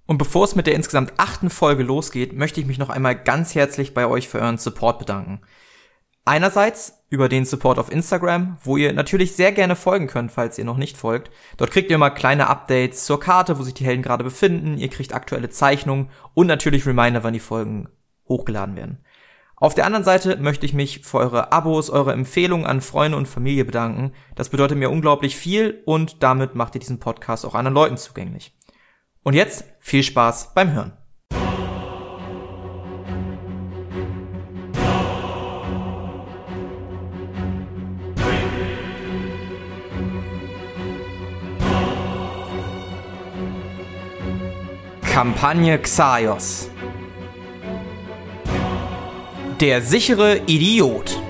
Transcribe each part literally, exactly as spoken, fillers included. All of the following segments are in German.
Und bevor es mit der insgesamt achten Folge losgeht, möchte ich mich noch einmal ganz herzlich bei euch für euren Support bedanken. Einerseits über den Support auf Instagram, wo ihr natürlich sehr gerne folgen könnt, falls ihr noch nicht folgt. Dort kriegt ihr immer kleine Updates zur Karte, wo sich die Helden gerade befinden. Ihr kriegt aktuelle Zeichnungen und natürlich Reminder, wann die Folgen hochgeladen werden. Auf der anderen Seite möchte ich mich für eure Abos, eure Empfehlungen an Freunde und Familie bedanken. Das bedeutet mir unglaublich viel und damit macht ihr diesen Podcast auch anderen Leuten zugänglich. Und jetzt viel Spaß beim Hören. Kampagne Xaios. Der sichere Idiot.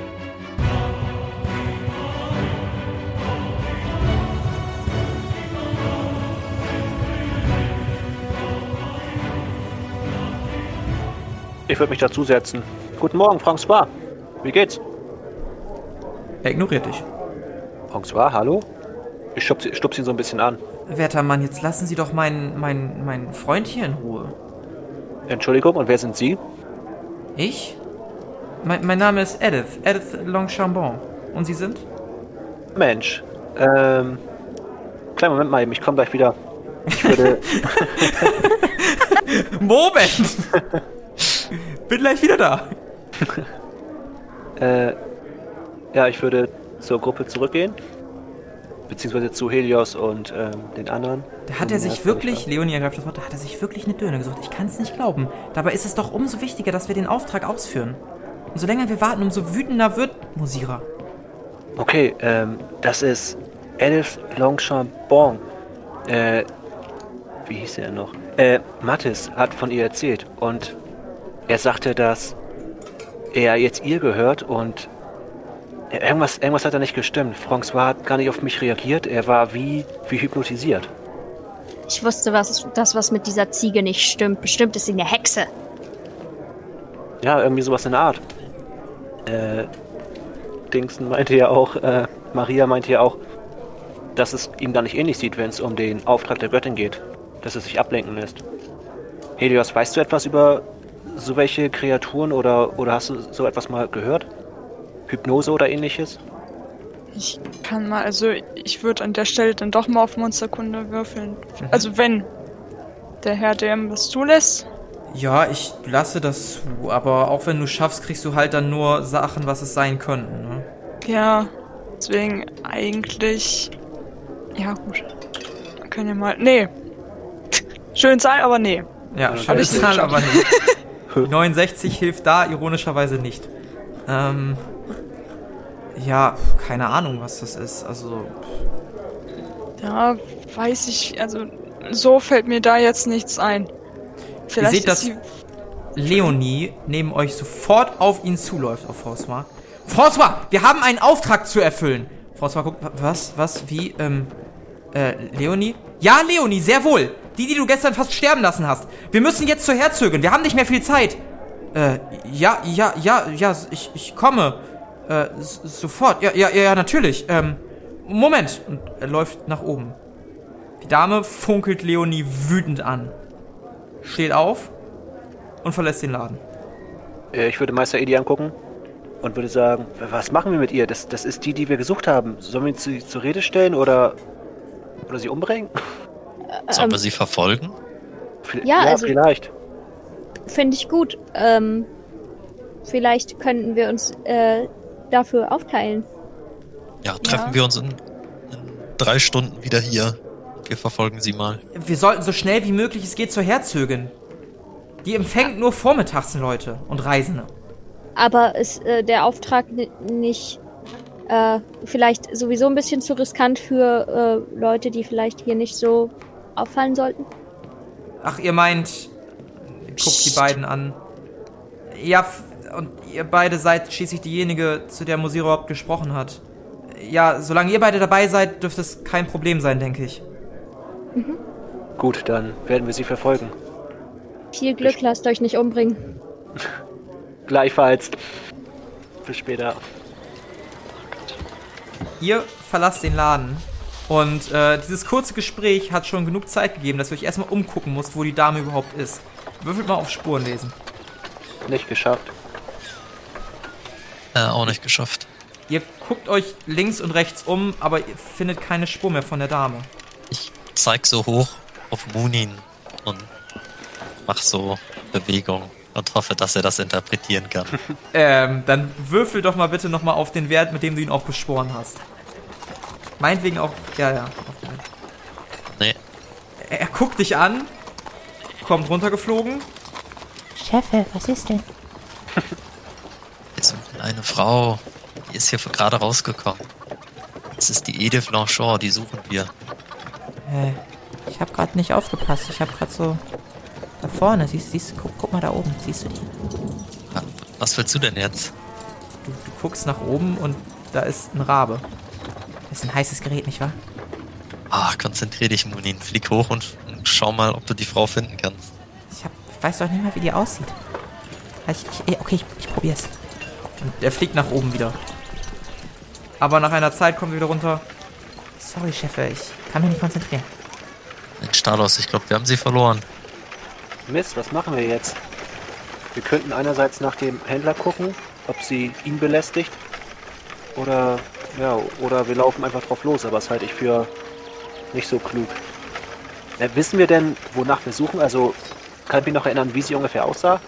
Ich würde mich dazusetzen. Guten Morgen, François. Wie geht's? Er ignoriert dich. François, hallo? Ich stupse stups ihn so ein bisschen an. Werter Mann, jetzt lassen Sie doch meinen, meinen, meinen Freund hier in Ruhe. Entschuldigung, und wer sind Sie? Ich? Mein, mein Name ist Edith. Edith Longchambon. Und Sie sind? Mensch. Ähm. Kleinen Moment mal eben, ich komme gleich wieder. Ich würde. Moment! Bin gleich wieder da. äh. Ja, ich würde zur Gruppe zurückgehen. Beziehungsweise zu Helios und ähm, den anderen. Da hat er sich wirklich, Leonie ergreift das Wort, da hat er sich wirklich eine Döne gesucht. Ich kann es nicht glauben. Dabei ist es doch umso wichtiger, dass wir den Auftrag ausführen. Und so länger wir warten, umso wütender wird Mosira. Okay, ähm, das ist Edith Longchambon. Äh, wie hieß er noch? Äh, Mattis hat von ihr erzählt und er sagte, dass er jetzt ihr gehört und Irgendwas, irgendwas hat da nicht gestimmt. François hat gar nicht auf mich reagiert. Er war wie, wie hypnotisiert. Ich wusste, was das, was mit dieser Ziege nicht stimmt. Bestimmt ist sie eine Hexe. Ja, irgendwie sowas in der Art. Äh, Dingsen meinte ja auch, äh, Maria meinte ja auch, dass es ihm gar nicht ähnlich sieht, wenn es um den Auftrag der Göttin geht. Dass es sich ablenken lässt. Helios, weißt du etwas über so welche Kreaturen oder, oder hast du so etwas mal gehört? Hypnose oder ähnliches? Ich kann mal, also ich würde an der Stelle dann doch mal auf Monsterkunde würfeln. Mhm. Also wenn der Herr D M was zulässt. Ja, ich lasse das zu, aber auch wenn du schaffst, kriegst du halt dann nur Sachen, was es sein könnten, ne? Ja, deswegen eigentlich... Ja, gut. Man kann ja mal... Nee. Schön Zahl, aber nee. Ja, schöne Zahl, aber nee. neunundsechzig hilft da ironischerweise nicht. Ähm... Ja, keine Ahnung, was das ist. Also. Ja, weiß ich. Also, so fällt mir da jetzt nichts ein. Vielleicht ihr seht, dass Leonie neben euch sofort auf ihn zuläuft, auf François. François, wir haben einen Auftrag zu erfüllen. François guckt, was, was, wie, ähm, äh, Leonie? Ja, Leonie, sehr wohl. Die, die du gestern fast sterben lassen hast. Wir müssen jetzt zur Herzogin. Wir haben nicht mehr viel Zeit. Äh, ja, ja, ja, ja, ich, ich komme. Äh, sofort. Ja, ja, ja, natürlich. Ähm, Moment. Und er läuft nach oben. Die Dame funkelt Leonie wütend an. Steht auf und verlässt den Laden. Ich würde Meister Edi angucken und würde sagen, was machen wir mit ihr? Das, das ist die, die wir gesucht haben. Sollen wir sie zur Rede stellen oder, oder sie umbringen? Sollen Ähm, wir sie verfolgen? Ja, ja also, vielleicht. Finde ich gut. Ähm, vielleicht könnten wir uns äh, dafür aufteilen. Ja, treffen Ja. wir uns in, in drei Stunden wieder hier. Wir verfolgen sie mal. Wir sollten so schnell wie möglich es geht zur Herzogin. Die empfängt nur vormittags Leute und Reisende. Aber ist äh, der Auftrag n- nicht äh, vielleicht sowieso ein bisschen zu riskant für äh, Leute, die vielleicht hier nicht so auffallen sollten? Ach, ihr meint... Guckt die beiden an. Ja, f- und ihr beide seid schließlich diejenige, zu der Mosira überhaupt gesprochen hat. Ja, solange ihr beide dabei seid, dürfte es kein Problem sein, denke ich. Mhm. Gut, dann werden wir sie verfolgen. Viel Glück, ich lasst euch nicht umbringen. Gleichfalls. Bis später. Ihr verlasst den Laden Und äh, dieses kurze Gespräch hat schon genug Zeit gegeben, dass ihr euch erstmal umgucken müsst, wo die Dame überhaupt ist. Würfelt mal auf Spuren lesen. Nicht geschafft. Äh, auch nicht geschafft. Ihr guckt euch links und rechts um, aber ihr findet keine Spur mehr von der Dame. Ich zeig so hoch auf Munin und mach so Bewegung und hoffe, dass er das interpretieren kann. ähm, dann würfel doch mal bitte nochmal auf den Wert, mit dem du ihn auch beschworen hast. Meinetwegen auch, ja, ja. Nee. Er, er guckt dich an, kommt runtergeflogen. Chefe, was ist denn? Wir suchen eine Frau, die ist hier gerade rausgekommen. Das ist die Edith Blanchard, die suchen wir. Äh, ich habe gerade nicht aufgepasst. Ich habe gerade so da vorne, siehst du, guck, guck mal da oben, siehst du die? Was willst du denn jetzt? Du, du guckst nach oben und da ist ein Rabe. Das ist ein heißes Gerät, nicht wahr? Ah, konzentrier dich, Munin. Flieg hoch und, und schau mal, ob du die Frau finden kannst. Ich, hab, ich weiß doch nicht mal, wie die aussieht. Ich, ich, okay, ich, ich probier's. Und er fliegt nach oben wieder. Aber nach einer Zeit kommt er wieder runter. Sorry, Chefe, ich kann mich nicht konzentrieren. Mensch, Stalos, ich glaube, wir haben sie verloren. Mist, was machen wir jetzt? Wir könnten einerseits nach dem Händler gucken, ob sie ihn belästigt. Oder, ja, oder wir laufen einfach drauf los, aber das halte ich für nicht so klug. Ja, wissen wir denn, wonach wir suchen? Also, kann ich mich noch erinnern, wie sie ungefähr aussah?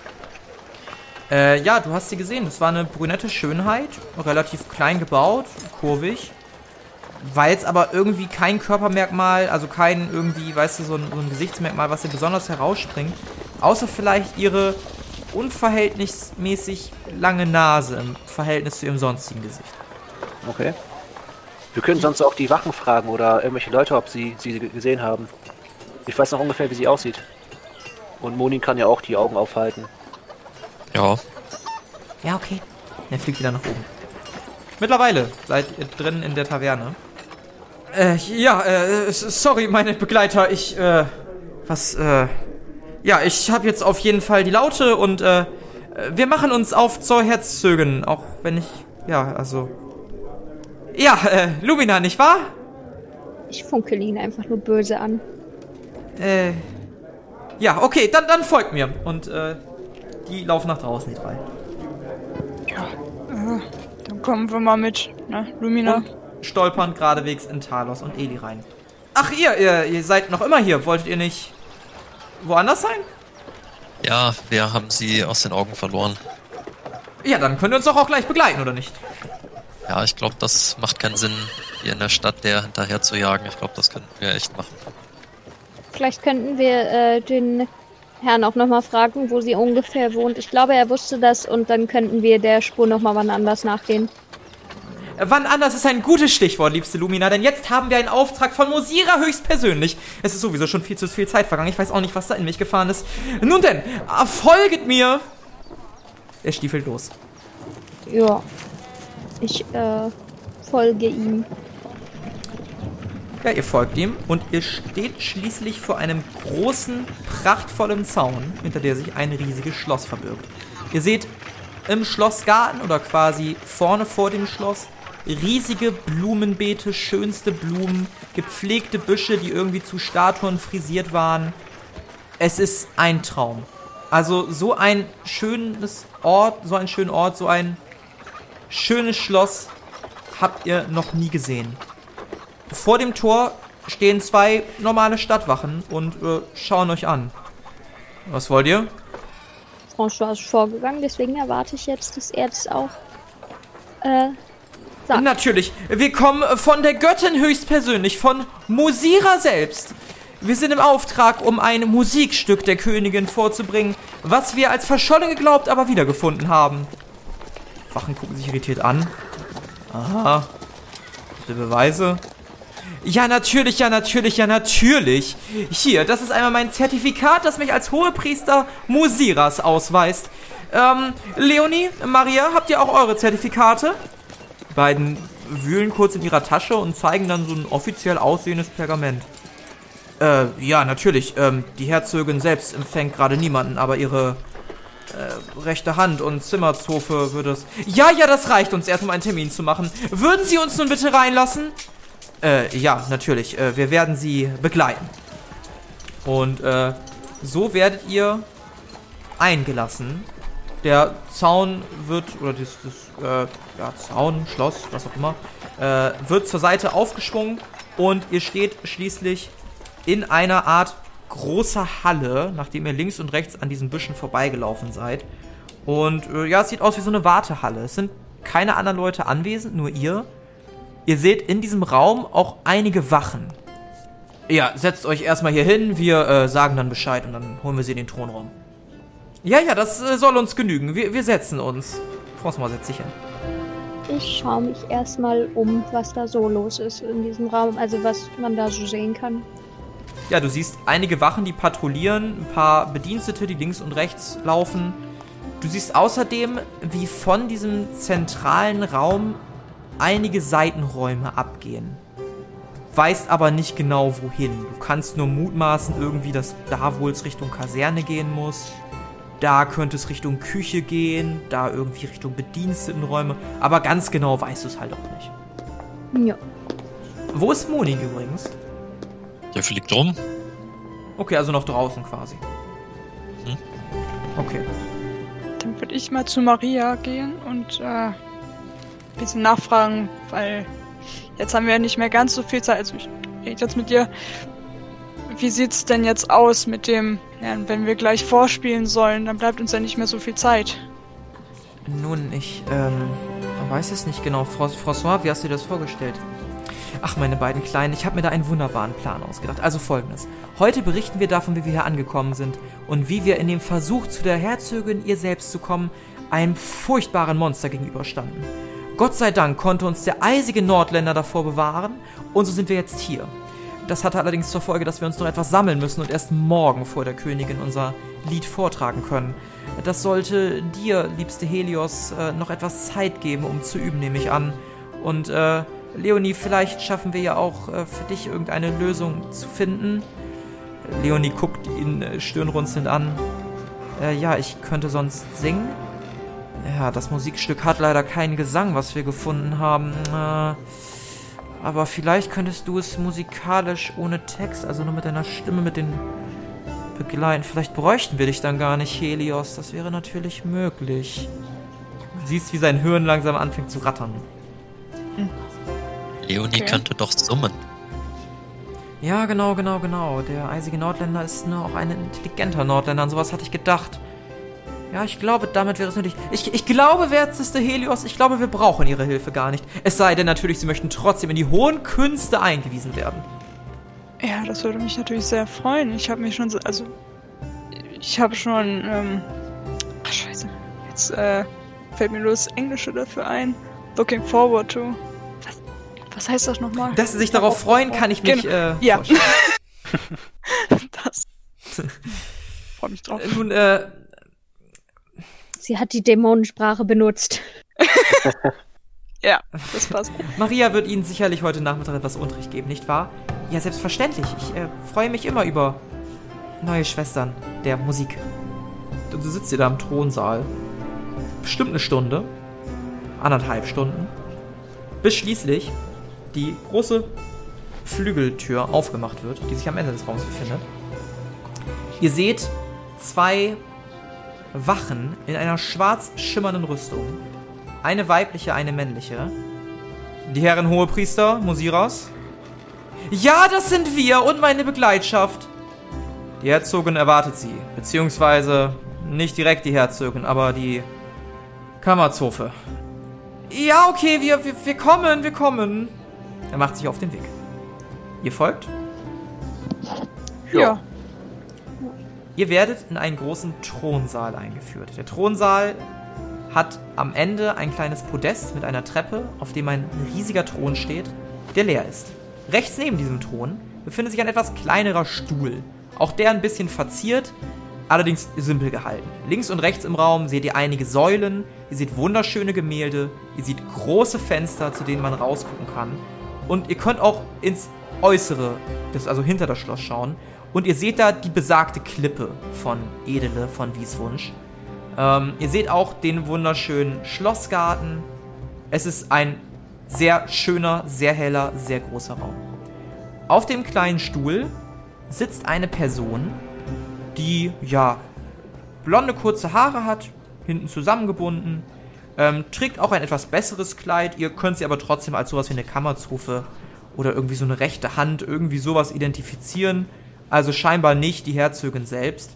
Äh, ja, du hast sie gesehen. Das war eine brünette Schönheit, relativ klein gebaut, kurvig. War jetzt aber irgendwie kein Körpermerkmal, also kein irgendwie, weißt du, so ein, so ein Gesichtsmerkmal, was ihr besonders herausspringt. Außer vielleicht ihre unverhältnismäßig lange Nase im Verhältnis zu ihrem sonstigen Gesicht. Okay. Wir können sonst auch die Wachen fragen oder irgendwelche Leute, ob sie sie gesehen haben. Ich weiß noch ungefähr, wie sie aussieht. Und Munin kann ja auch die Augen aufhalten. Ja. Ja, okay. Er fliegt wieder nach oben. Mittlerweile seid ihr drin in der Taverne. Äh, ja, äh, sorry, meine Begleiter, ich, äh, was, äh, ja, ich habe jetzt auf jeden Fall die Laute und, äh, wir machen uns auf zur Herzögin, auch wenn ich, ja, also, ja, äh, Lumina, nicht wahr? Ich funkel ihn einfach nur böse an. Äh, ja, okay, dann, dann folgt mir. Und, äh, die laufen nach draußen, die drei. Ja, äh, dann kommen wir mal mit, ne, Lumina. Und stolpern geradewegs in Talos und Eli rein. Ach, ihr, ihr, ihr seid noch immer hier. Wolltet ihr nicht woanders sein? Ja, wir haben sie aus den Augen verloren. Ja, dann könnt ihr uns doch auch gleich begleiten, oder nicht? Ja, ich glaube, das macht keinen Sinn, hier in der Stadt der hinterher zu jagen. Ich glaube, das könnten wir echt machen. Vielleicht könnten wir äh, den Herrn auch nochmal fragen, wo sie ungefähr wohnt. Ich glaube, er wusste das und dann könnten wir der Spur nochmal wann anders nachgehen. Wann anders ist ein gutes Stichwort, liebste Lumina, denn jetzt haben wir einen Auftrag von Mosira höchstpersönlich. Es ist sowieso schon viel zu viel Zeit vergangen. Ich weiß auch nicht, was da in mich gefahren ist. Nun denn, folget mir! Er stiefelt los. Ja, ich äh, folge ihm. Ja, ihr folgt ihm und ihr steht schließlich vor einem großen, prachtvollen Zaun, hinter der sich ein riesiges Schloss verbirgt. Ihr seht im Schlossgarten oder quasi vorne vor dem Schloss riesige Blumenbeete, schönste Blumen, gepflegte Büsche, die irgendwie zu Statuen frisiert waren. Es ist ein Traum. Also so ein schönes Ort, so ein schöner Ort, so ein schönes Schloss habt ihr noch nie gesehen. Vor dem Tor stehen zwei normale Stadtwachen und äh, schauen euch an. Was wollt ihr? François ist vorgegangen, deswegen erwarte ich jetzt, dass er das auch äh, sagt. Natürlich. Wir kommen von der Göttin höchstpersönlich, von Mosira selbst. Wir sind im Auftrag, um ein Musikstück der Königin vorzubringen, was wir als verschollen geglaubt, aber wiedergefunden haben. Wachen gucken sich irritiert an. Aha. Habt ihr Beweise? Ja, natürlich, ja, natürlich, ja, natürlich. Hier, das ist einmal mein Zertifikat, das mich als Hohepriester Mosiras ausweist. Ähm, Leonie, Maria, habt ihr auch eure Zertifikate? Die beiden wühlen kurz in ihrer Tasche und zeigen dann so ein offiziell aussehendes Pergament. Äh, ja, natürlich, ähm, die Herzogin selbst empfängt gerade niemanden, aber ihre äh, rechte Hand und Zimmerzofe würde es... Ja, ja, das reicht uns erst, um einen Termin zu machen. Würden Sie uns nun bitte reinlassen? Äh, ja, natürlich. Äh, wir werden Sie begleiten. Und äh, so werdet ihr eingelassen. Der Zaun wird, oder das, das äh, ja, Zaun, Schloss, was auch immer, äh, wird zur Seite aufgeschwungen und ihr steht schließlich in einer Art großer Halle, nachdem ihr links und rechts an diesen Büschen vorbeigelaufen seid. Und äh, ja, es sieht aus wie so eine Wartehalle. Es sind keine anderen Leute anwesend, nur ihr. Ihr seht in diesem Raum auch einige Wachen. Ja, setzt euch erstmal hier hin, wir äh, sagen dann Bescheid und dann holen wir sie in den Thronraum. Ja, ja, das äh, soll uns genügen. Wir, wir setzen uns. François, setz dich hin. Ich schaue mich erstmal um, was da so los ist in diesem Raum, also was man da so sehen kann. Ja, du siehst einige Wachen, die patrouillieren, ein paar Bedienstete, die links und rechts laufen. Du siehst außerdem, wie von diesem zentralen Raum einige Seitenräume abgehen. Weißt aber nicht genau wohin. Du kannst nur mutmaßen irgendwie, dass da wohl es Richtung Kaserne gehen muss. Da könnte es Richtung Küche gehen, da irgendwie Richtung Bedienstetenräume. Aber ganz genau weißt du es halt auch nicht. Ja. Wo ist Munin übrigens? Der fliegt rum. Okay, also noch draußen quasi. Hm? Okay. Dann würde ich mal zu Maria gehen und äh, ein bisschen nachfragen, weil jetzt haben wir ja nicht mehr ganz so viel Zeit. Also ich rede jetzt mit dir. Wie sieht's denn jetzt aus mit dem, ja, wenn wir gleich vorspielen sollen, dann bleibt uns ja nicht mehr so viel Zeit. Nun, ich, ähm, weiß es nicht genau. François, wie hast du dir das vorgestellt? Ach, meine beiden Kleinen, ich habe mir da einen wunderbaren Plan ausgedacht. Also folgendes. Heute berichten wir davon, wie wir hier angekommen sind und wie wir in dem Versuch, zu der Herzogin ihr selbst zu kommen, einem furchtbaren Monster gegenüberstanden. Gott sei Dank konnte uns der eisige Nordländer davor bewahren und so sind wir jetzt hier. Das hatte allerdings zur Folge, dass wir uns noch etwas sammeln müssen und erst morgen vor der Königin unser Lied vortragen können. Das sollte dir, liebste Helios, äh, noch etwas Zeit geben, um zu üben, nehme ich an. Und, äh, Leonie, vielleicht schaffen wir ja auch äh, für dich irgendeine Lösung zu finden. Leonie guckt ihn äh, stirnrunzelnd an. Äh, ja, ich könnte sonst singen. Ja, das Musikstück hat leider keinen Gesang, was wir gefunden haben. Äh, aber vielleicht könntest du es musikalisch ohne Text, also nur mit deiner Stimme, mit den begleiten. Vielleicht bräuchten wir dich dann gar nicht, Helios. Das wäre natürlich möglich. Du siehst, wie sein Hirn langsam anfängt zu rattern. Hm. Leonie okay. könnte doch summen. Ja, genau, genau, genau. Der eisige Nordländer ist nur auch ein intelligenter Nordländer. An sowas hatte ich gedacht. Ja, ich glaube, damit wäre es nötig. Ich, ich glaube, werteste Helios, ich glaube, wir brauchen ihre Hilfe gar nicht. Es sei denn natürlich, sie möchten trotzdem in die hohen Künste eingewiesen werden. Ja, das würde mich natürlich sehr freuen. Ich habe mich schon so, also, ich habe schon, ähm, ach, scheiße. Jetzt, äh, fällt mir nur das Englische dafür ein. Looking forward to. Was, was heißt das nochmal? Dass sie sich darauf freuen, kann ich mich, äh, ja. vorstellen. Das. Freue mich drauf. Nun, äh, Sie hat die Dämonensprache benutzt. Ja, das passt. Maria wird Ihnen sicherlich heute Nachmittag etwas Unterricht geben, nicht wahr? Ja, selbstverständlich. Ich äh, freue mich immer über neue Schwestern der Musik. Du, du sitzt hier da im Thronsaal. Bestimmt eine Stunde. Anderthalb Stunden. Bis schließlich die große Flügeltür aufgemacht wird, die sich am Ende des Raums befindet. Ihr seht zwei Wachen in einer schwarz schimmernden Rüstung. Eine weibliche, eine männliche. Die Herren Hohepriester, Musiras. Ja, das sind wir und meine Begleitschaft. Die Herzogin erwartet sie. Beziehungsweise nicht direkt die Herzogin, aber die Kammerzofe. Ja, okay, wir, wir, wir kommen, wir kommen. Er macht sich auf den Weg. Ihr folgt? Ja. ja. Ihr werdet in einen großen Thronsaal eingeführt. Der Thronsaal hat am Ende ein kleines Podest mit einer Treppe, auf dem ein riesiger Thron steht, der leer ist. Rechts neben diesem Thron befindet sich ein etwas kleinerer Stuhl. Auch der ein bisschen verziert, allerdings simpel gehalten. Links und rechts im Raum seht ihr einige Säulen, ihr seht wunderschöne Gemälde, ihr seht große Fenster, zu denen man rausgucken kann. Und ihr könnt auch ins Äußere, das also hinter das Schloss, schauen. Und ihr seht da die besagte Klippe von Edele, von Wieswunsch. Ähm, ihr seht auch den wunderschönen Schlossgarten. Es ist ein Sehr schöner, sehr heller, sehr großer Raum. Auf dem kleinen Stuhl sitzt eine Person, die, ja, blonde, kurze Haare hat, hinten zusammengebunden, ähm, trägt auch ein etwas besseres Kleid. Ihr könnt sie aber trotzdem als sowas wie eine Kammerzofe oder irgendwie so eine rechte Hand, irgendwie sowas identifizieren. Also scheinbar nicht die Herzogin selbst.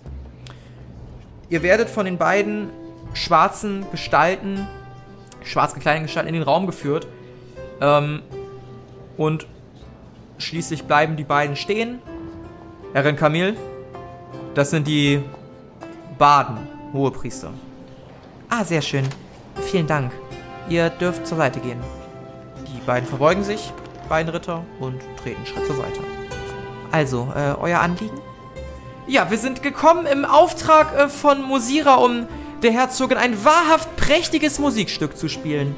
Ihr werdet von den beiden schwarzen Gestalten, schwarz gekleideten Gestalten in den Raum geführt. Ähm, und schließlich bleiben die beiden stehen. Herrin Camille, das sind die Baden, Hohepriester. Ah, sehr schön. Vielen Dank. Ihr dürft zur Seite gehen. Die beiden verbeugen sich, beiden Ritter, und treten einen Schritt zur Seite. Also, äh, euer Anliegen? Ja, wir sind gekommen im Auftrag äh, von Mosira, um der Herzogin ein wahrhaft prächtiges Musikstück zu spielen.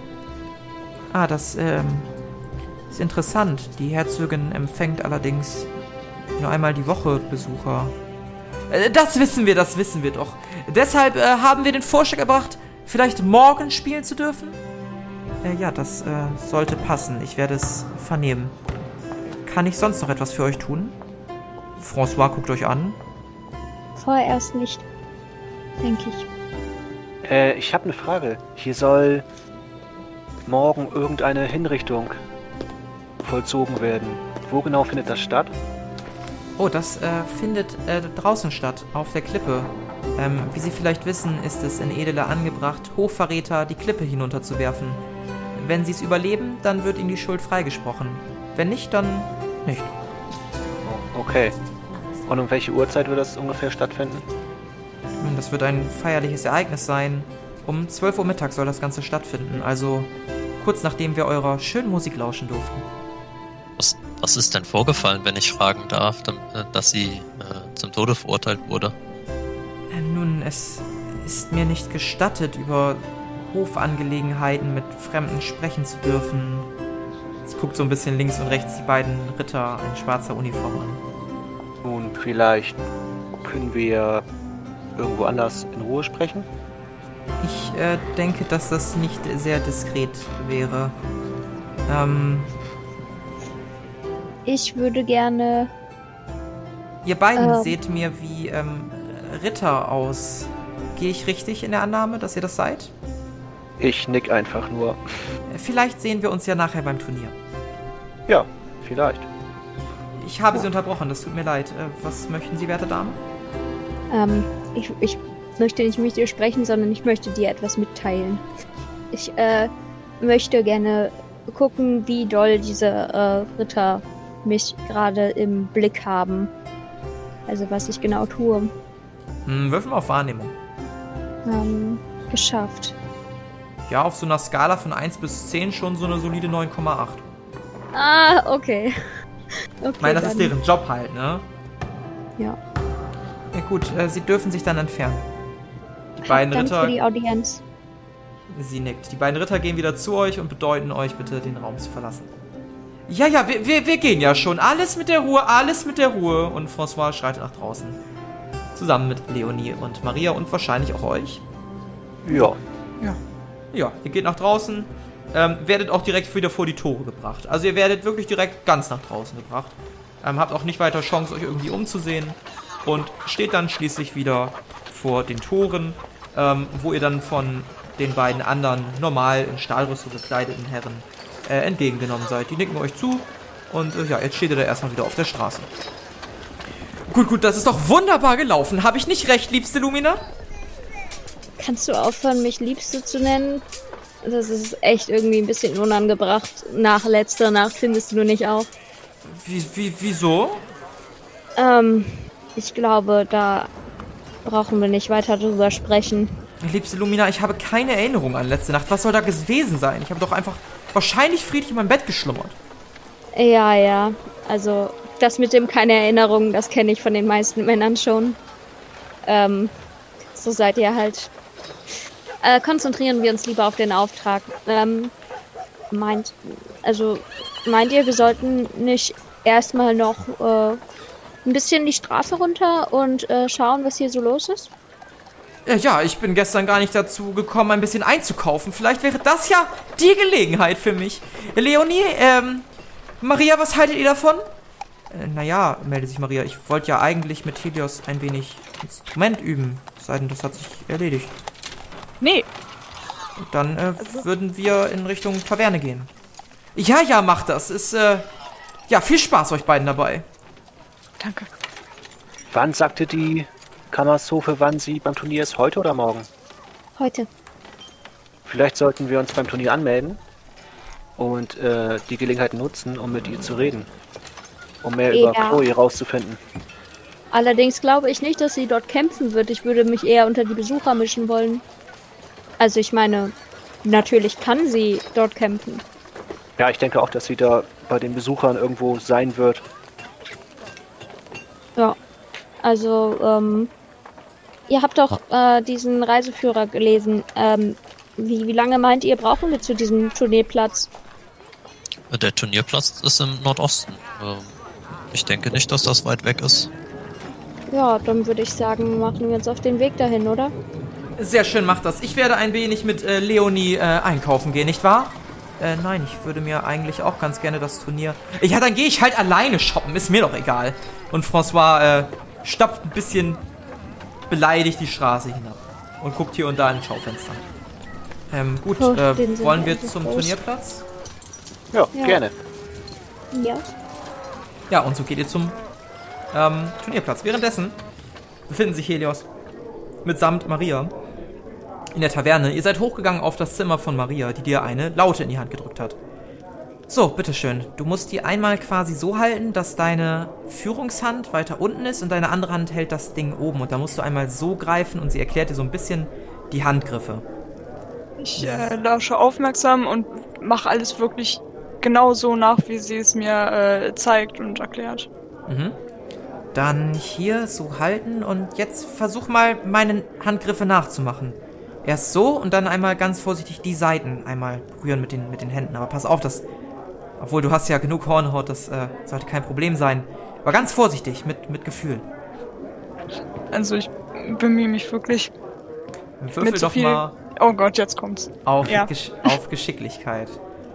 Ah, das, ähm, ist interessant. Die Herzogin empfängt allerdings nur einmal die Woche Besucher. Äh, das wissen wir, das wissen wir doch. Deshalb äh, haben wir den Vorschlag gebracht, vielleicht morgen spielen zu dürfen? Äh, ja, das, äh, sollte passen. Ich werde es vernehmen. Kann ich sonst noch etwas für euch tun? François guckt euch an. Vorerst nicht, denke ich. Äh, ich habe eine Frage. Hier soll morgen irgendeine Hinrichtung vollzogen werden. Wo genau findet das statt? Oh, das äh, findet äh, draußen statt, auf der Klippe. Ähm, wie Sie vielleicht wissen, ist es in Edele angebracht, Hofverräter die Klippe hinunterzuwerfen. Wenn sie es überleben, dann wird ihnen die Schuld freigesprochen. Wenn nicht, dann nicht. Oh, okay. Und um welche Uhrzeit wird das ungefähr stattfinden? Nun, das wird ein feierliches Ereignis sein. Um zwölf Uhr mittags soll das Ganze stattfinden, also kurz nachdem wir eurer schönen Musik lauschen durften. Was, was ist denn vorgefallen, wenn ich fragen darf, dass sie äh, zum Tode verurteilt wurde? Äh, nun, es ist mir nicht gestattet, über Hofangelegenheiten mit Fremden sprechen zu dürfen. Sie guckt so ein bisschen links und rechts die beiden Ritter in schwarzer Uniform an. Nun, vielleicht können wir irgendwo anders in Ruhe sprechen? Ich äh, denke, dass das nicht sehr diskret wäre. Ähm... Ich würde gerne... Ihr beiden ähm, seht mir wie ähm, Ritter aus. Gehe ich richtig in der Annahme, dass ihr das seid? Ich nick einfach nur. Vielleicht sehen wir uns ja nachher beim Turnier. Ja, vielleicht. Ich habe Sie unterbrochen, das tut mir leid. Äh, was möchten Sie, werte Dame? Ähm, ich, ich möchte nicht mit dir sprechen, sondern ich möchte dir etwas mitteilen. Ich, äh, möchte gerne gucken, wie doll diese, äh, Ritter mich gerade im Blick haben. Also, was ich genau tue. Hm, würfeln wir auf Wahrnehmung. Ähm, geschafft. Ja, auf so einer Skala von eins bis zehn schon so eine solide neun Komma acht. Ah, okay. Okay, ich meine, das dann. ist deren Job halt, ne? Ja. Ja gut, äh, Sie dürfen sich dann entfernen. Die beiden Dank Ritter... für die Audienz. Sie nickt. Die beiden Ritter gehen wieder zu euch und bedeuten euch, bitte den Raum zu verlassen. Ja, ja, wir, wir, wir gehen ja schon. Alles mit der Ruhe, alles mit der Ruhe. Und François schreitet nach draußen. Zusammen mit Leonie und Maria und wahrscheinlich auch euch. Ja. Ja. Ja, ihr geht nach draußen, ähm, werdet auch direkt wieder vor die Tore gebracht. Also ihr werdet wirklich direkt ganz nach draußen gebracht. Ähm, habt auch nicht weiter Chance, euch irgendwie umzusehen. Und steht dann schließlich wieder vor den Toren, ähm, wo ihr dann von den beiden anderen normal in Stahlrüstung gekleideten Herren äh, entgegengenommen seid. Die nicken euch zu und äh, ja, jetzt steht ihr da erstmal wieder auf der Straße. Gut, gut, das ist doch wunderbar gelaufen. Habe ich nicht recht, liebste Lumina? Kannst du aufhören, mich Liebste zu nennen? Das ist echt irgendwie ein bisschen unangebracht. Nach letzter Nacht, findest du nicht auch? Wie, wie, wieso? Ähm, ich glaube, da brauchen wir nicht weiter drüber sprechen. Liebste Lumina, ich habe keine Erinnerung an letzte Nacht. Was soll da gewesen sein? Ich habe doch einfach wahrscheinlich friedlich in meinem Bett geschlummert. Ja, ja. Also, das mit dem keine Erinnerung, das kenne ich von den meisten Männern schon. Ähm, so seid ihr halt. Äh, konzentrieren wir uns lieber auf den Auftrag. Ähm, meint, also, meint ihr, wir sollten nicht erstmal noch äh, ein bisschen die Straße runter und äh, schauen, was hier so los ist? Äh, ja, ich bin gestern gar nicht dazu gekommen, ein bisschen einzukaufen. Vielleicht wäre das ja die Gelegenheit für mich. Leonie, ähm, Maria, was haltet ihr davon? Äh, naja, meldet sich Maria, ich wollte ja eigentlich mit Helios ein wenig Instrument üben. Sei denn, das hat sich erledigt. Nee. Und dann äh, also. würden wir in Richtung Taverne gehen. Ja, ja, macht das. Ist, äh, ja, viel Spaß euch beiden dabei. Danke. Wann sagte die Kammershofe, wann sie beim Turnier ist? Heute oder morgen? Heute. Vielleicht sollten wir uns beim Turnier anmelden und äh, die Gelegenheit nutzen, um mit ihr zu reden. Um mehr ja. über Chloe rauszufinden. Allerdings glaube ich nicht, dass sie dort kämpfen wird. Ich würde mich eher unter die Besucher mischen wollen. Also ich meine, natürlich kann sie dort kämpfen. Ja, ich denke auch, dass sie da bei den Besuchern irgendwo sein wird. Ja, also, ähm, ihr habt doch äh, diesen Reiseführer gelesen. Ähm, wie, wie lange meint ihr, brauchen wir zu diesem Turnierplatz? Der Turnierplatz ist im Nordosten. Ich denke nicht, dass das weit weg ist. Ja, dann würde ich sagen, machen wir uns auf den Weg dahin, oder? Sehr schön, macht das. Ich werde ein wenig mit äh, Leonie äh, einkaufen gehen, nicht wahr? Äh, nein, ich würde mir eigentlich auch ganz gerne das Turnier... Ja, dann gehe ich halt alleine shoppen, ist mir doch egal. Und François äh, stapft ein bisschen beleidigt die Straße hinab und guckt hier und da ins Schaufenster. Ähm, gut, oh, äh, wollen wir zum groß. Turnierplatz? Ja, ja, gerne. Ja. Ja, und so geht ihr zum ähm, Turnierplatz. Währenddessen befinden sich Helios mitsamt Maria in der Taverne. Ihr seid hochgegangen auf das Zimmer von Maria, die dir eine Laute in die Hand gedrückt hat. So, bitteschön. Du musst die einmal quasi so halten, dass deine Führungshand weiter unten ist und deine andere Hand hält das Ding oben. Und da musst du einmal so greifen und sie erklärt dir so ein bisschen die Handgriffe. Ich äh, lausche aufmerksam und mache alles wirklich genau so nach, wie sie es mir äh, zeigt und erklärt. Mhm. Dann hier so halten und jetzt versuch mal, meine Handgriffe nachzumachen. Erst so und dann einmal ganz vorsichtig die Seiten einmal berühren mit den, mit den Händen. Aber pass auf, das... Obwohl, du hast ja genug Hornhaut, das äh, sollte kein Problem sein. Aber ganz vorsichtig, mit, mit Gefühl. Also ich bemühe mich wirklich. Würfel mit so doch viel... mal... Oh Gott, jetzt kommt's. Auf, ja. Gesch auf Geschicklichkeit.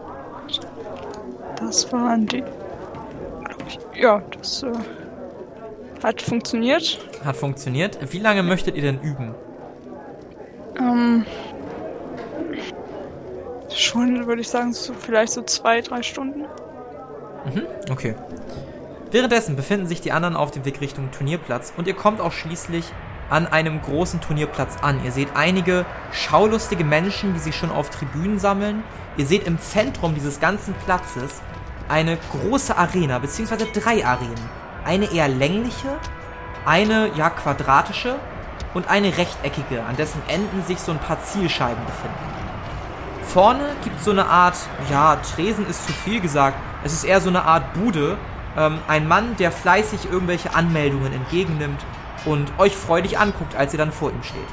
Das waren die... Glaub ich. Ja, das äh, hat funktioniert. Hat funktioniert. Wie lange möchtet ihr denn üben? Ähm... Schon, würde ich sagen, so vielleicht so zwei, drei Stunden. Mhm, okay. Währenddessen befinden sich die anderen auf dem Weg Richtung Turnierplatz und ihr kommt auch schließlich an einem großen Turnierplatz an. Ihr seht einige schaulustige Menschen, die sich schon auf Tribünen sammeln. Ihr seht im Zentrum dieses ganzen Platzes eine große Arena, beziehungsweise drei Arenen. Eine eher längliche, eine ja quadratische und eine rechteckige, an dessen Enden sich so ein paar Zielscheiben befinden. Vorne gibt es so eine Art, ja, Tresen ist zu viel gesagt, es ist eher so eine Art Bude. Ähm, ein Mann, der fleißig irgendwelche Anmeldungen entgegennimmt und euch freudig anguckt, als ihr dann vor ihm steht.